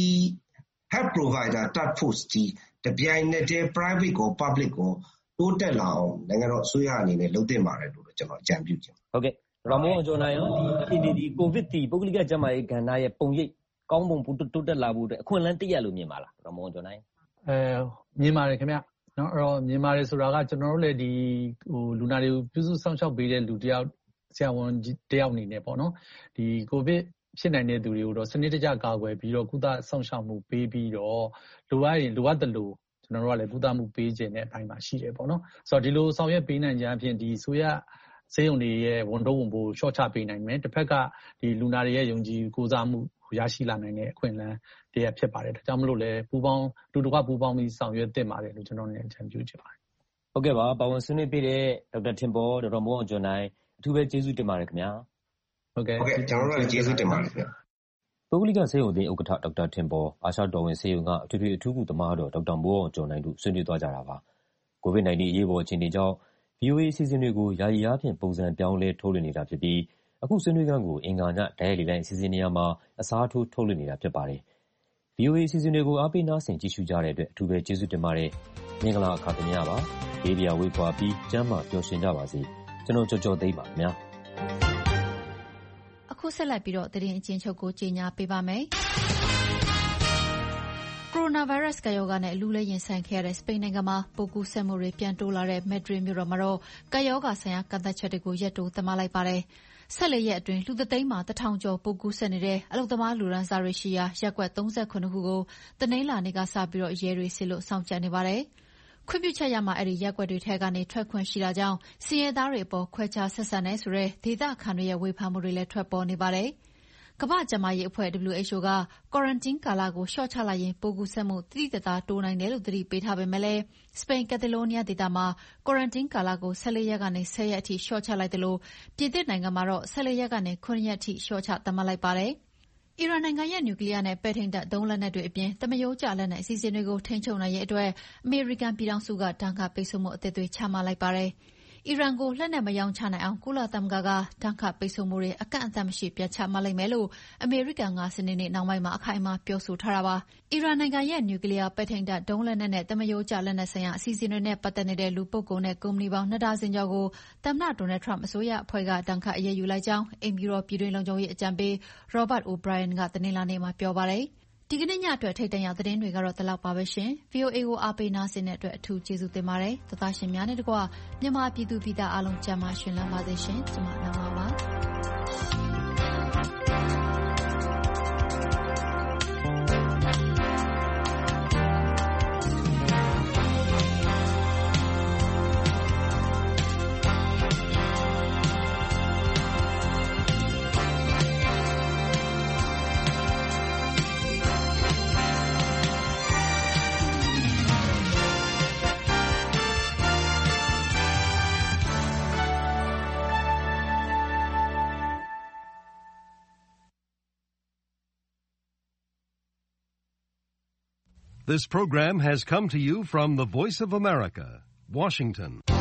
health provider task force ဒီတပြိုင်နက်တည်း private ကို public ကိုတိုးတက်လာအောင်နိုင်ငံတော်အစိုးရအနေနဲ့လုပ်သင့်ပါတယ်လို့ကျွန်တော်အကြံပြုချင်ပါတယ်ဟုတ်ကဲ့ရမောကျော်နိုင်ရောဒီကိုဗစ်ဒီပုဂ္ဂလိကကျန်းမာရေးကဏ္ဍရဲ့ပုံရိပ်ကောင်းပုံတိုးတက်လာဖို့အတွက်အခွင့်အလမ်းတရက်လို့မြင်ပါလားရမောကျော်နိုင်မြင်ပါတယ်ခင်ဗျနော်အဲ့တော့မြင်ပါတယ်ဆိုတာကကျွန်တော်တို့လည်းဒီလူနာတွေကိုပြုစုစောင့်ရှောက်ပေးတဲ့လူတယောက်ဆရာဝန်တယောက်အနေနဲ့ပေါ့နော်ဒီကိုဗစ်ဖြစ်နိုင်တဲ့သူတွေကိုတော့စနစ်တကျကာကွယ်ပြီးတော့ကုသစောင့်ရှောက်မှုပေးပြီးတော့လိုအပ်ရင်လိုအပ်တယ်လို့ကျွန်တော်တို့ကလည်းကုသမှုပေးခြင်းတဲ့အပိုင်းမှာရှိတယ်ပေါ့နော်ဆိုတော့ဒီလိုဆောင်ရွက်ပေးနိုင်ကြအဖြစ်ဒီဆိုရဆေးရုံတွေရဲ့ဝန်တော့ဝန်ပိုးရှော့ချပေးနိုင်မယ်တစ်ဖက်ကဒီလူနာတွေရဲ့ယုံကြည်ကိုးစားမှုရရှိလာနိုင်တဲ့အခွင့်အလမ်းတရားဖြစ်ပါတယ်ဒါကြောင့်မလို့လည်းပူပေါင်းတူတကွပူပေါင်းပြီးဆောင်ရွက်သင့်ပါတယ်လို့ကျွန်တော်လည်းအကြံပြုချင်ပါတယ်ဟုတ်ကဲ့ပါပါဝင်ဆွေးနွေးပေးတဲ့ဒေါက်တာထင်ပေါ်ဒေါက်တာမိုးအောင်ကျော်နိုင်အထူးပဲကျေးဇူးတင်ပါတယ်ခင်ဗျာဟုတ်ကဲ့ကျွန်တော်တို့လည်းကျေးဇူးတင်ပါတယ်ခင်ဗျာပုဂ္ဂလိကဆေးရုံအသင်းဥက္ကဋ္ဌဒေါက်တာထင်ပေါ်အာရှတော်ဝင်ဆေးရုံကအထူးကုသမားတော်ဒေါက်တာမိုးအောင်ကျော်နိုင်တို့ဆွေးနွေးသွားကြတာပါကိုဗစ် -19 အရေးပေါ်အခြေအနေကြောင့် VOA အစီအစဉ်တွေကိုယာယီအားဖြင့်ပုံစံပြောင်းလဲထုတ်လွှင့်နေတာဖြစ်ပြီးအခုဆွေးနွေးခန်းကိုအင်္ဂါညဓာတ်ရိုက်လေလိုင်းအစီအစဉ်နေရာမှာအစားထိုးထုတ်လွှင့်နေတာဖြစ်ပါတယ် VOA အစီအစဉ်တွေကိုအားပေးနားဆင်ကြည့်ရှုကြတဲ့အတွက်အထူးပဲကျေးဇူးတင်ပါတယ်မင်္ဂလာအခါသမယပါဘေးပြာဝေးကွာပြီးကျမ်းမာပျော်ရွှင်ကြပါစေကျွန်တော်ကြော်သိမ်းပါခင်ဗျာအခုဆက်လက်ပြီးတော့သတင်းအကျဉ်းချုပ်ကိုကြေညာပေးပါမယ်ကိုရိုနာဗိုင်းရပ်စ်ကပ်ရောဂါနဲ့လူလဲရင်ဆိုင်ခဲ့ရတဲ့စပိန်နိုင်ငံမှာပိုးကူးစက်မှုတွေပြန်တိုးလာတဲ့မက်ဒရစ်မြို့တော်မှာတော့ကပ်ရောဂါဆိုင်ရာကန့်သတ်ချက်တွေကိုရက်တိုးသတ်မှတ်လိုက်ပါတယ်။14 ရက်အတွင်းလူသသိန်းမှာ1000ကျော်ပိုးကူးစက်နေတဲ့အလုပ်သမားလူတန်းစားတွေရှိရာရပ်ကွက်39ခုကိုတနင်္လာနေ့ကစပြီးရဲတွေစေလွှတ်စောင့်ကြပ်နေပါတယ်။ခွင့်ပြုချက်ရမှအဲ့ဒီရပ်ကွက်တွေထဲကနေထွက်ခွင့်ရှိတာကြောင့်စီရဲသားတွေအပေါ်ခွဲခြားဆက်ဆံနေဆိုတဲ့ဒေသခံတွေရဲ့ဝေဖန်မှုတွေလည်းထွက်ပေါ်နေပါတယ်။ကမ္ဘာ့ကျန်းမာရေးအဖွဲ့ WHO က quarantine ကာလကိုလျှော့ချလိုက်ရင်ပိုးကူးစက်မှုသိသိသာသာတိုးနိုင်တယ်လို့သတိပေးထားပေမဲ့လည်းစပိန်ကက်တလိုးနီးယားဒေသမှာ quarantine ကာလကို14 ရက်ကနေ10 ရက်အထိလျှော့ချလိုက်တယ်လို့ပြင်သစ်နိုင်ငံမှာတော့14 ရက်ကနေ9 ရက်အထိလျှော့ချသတ်မှတ်လိုက်ပါတယ်။အီရန်နိုင်ငံရဲ့နျူကလ িয়ার နဲ့ပဲ့ထိန်းတပ်ဒုံးလက်နက်တွေအပြင်သမားရိုးကျလက်နက်အစီအစဉ်တွေကိုထိန်းချုပ်နိုင်ရေးအတွက်အမေရိကန်ပြည်ထောင်စုကဒဏ်ခတ်ပိတ်ဆို့မှုအသစ်တွေချမှတ်လိုက်ပါတယ်။အီရန်ကိုလက်နက်မရောင်းချနိုင်အောင်ကုလသမဂ္ဂကဒဏ်ခတ်ပိတ်ဆို့မှုတွေအကန့်အသတ်မရှိပြန်ချမှတ်လိုက်မယ်လို့အမေရိကန်ကစနေနေ့နှောင်းပိုင်းမှာအခိုင်အမာပြောဆိုထားတာပါ။အီရန်နိုင်ငံရဲ့နျူကလ িয়ার ပဲ့ထိန်းတပ်ဒုံးလက်နက်နဲ့သမားရိုးကျလက်နက်ဆိုင်ရာအစီအစဉ်တွေနဲ့ပတ်သက်နေတဲ့လူပုဂ္ဂိုလ်နဲ့ကုမ္ပဏီပေါင်း2 ဒါဇင်ကျော်ကိုသမ္မတ Donald Trump အစိုးရအဖွဲ့ကဒဏ်ခတ်အရေးယူလိုက်ကြောင်းအိမ်ဖြူတော်ပြည်တွင်းလုံခြုံရေးအကြံပေး Robert O'Brien ကတနင်္လာနေ့မှာပြောပါတယ်။ဒီကနေ့ညအတွက်ထိပ်တန်းရသတင်းတွေကတော့ဒီလောက်ပါပဲရှင်။ VOA ကိုအားပေးနားဆင်တဲ့အတွက်အထူးကျေးဇူးတင်ပါတယ်။သောသားရှင်များနဲ့တကွမြန်မာပြည်သူပြည်သားအားလုံးကျန်းမာရှင်လန်းပါစေရှင်။ကျွန်မနာမပါ This program has come to you from the Voice of America, Washington.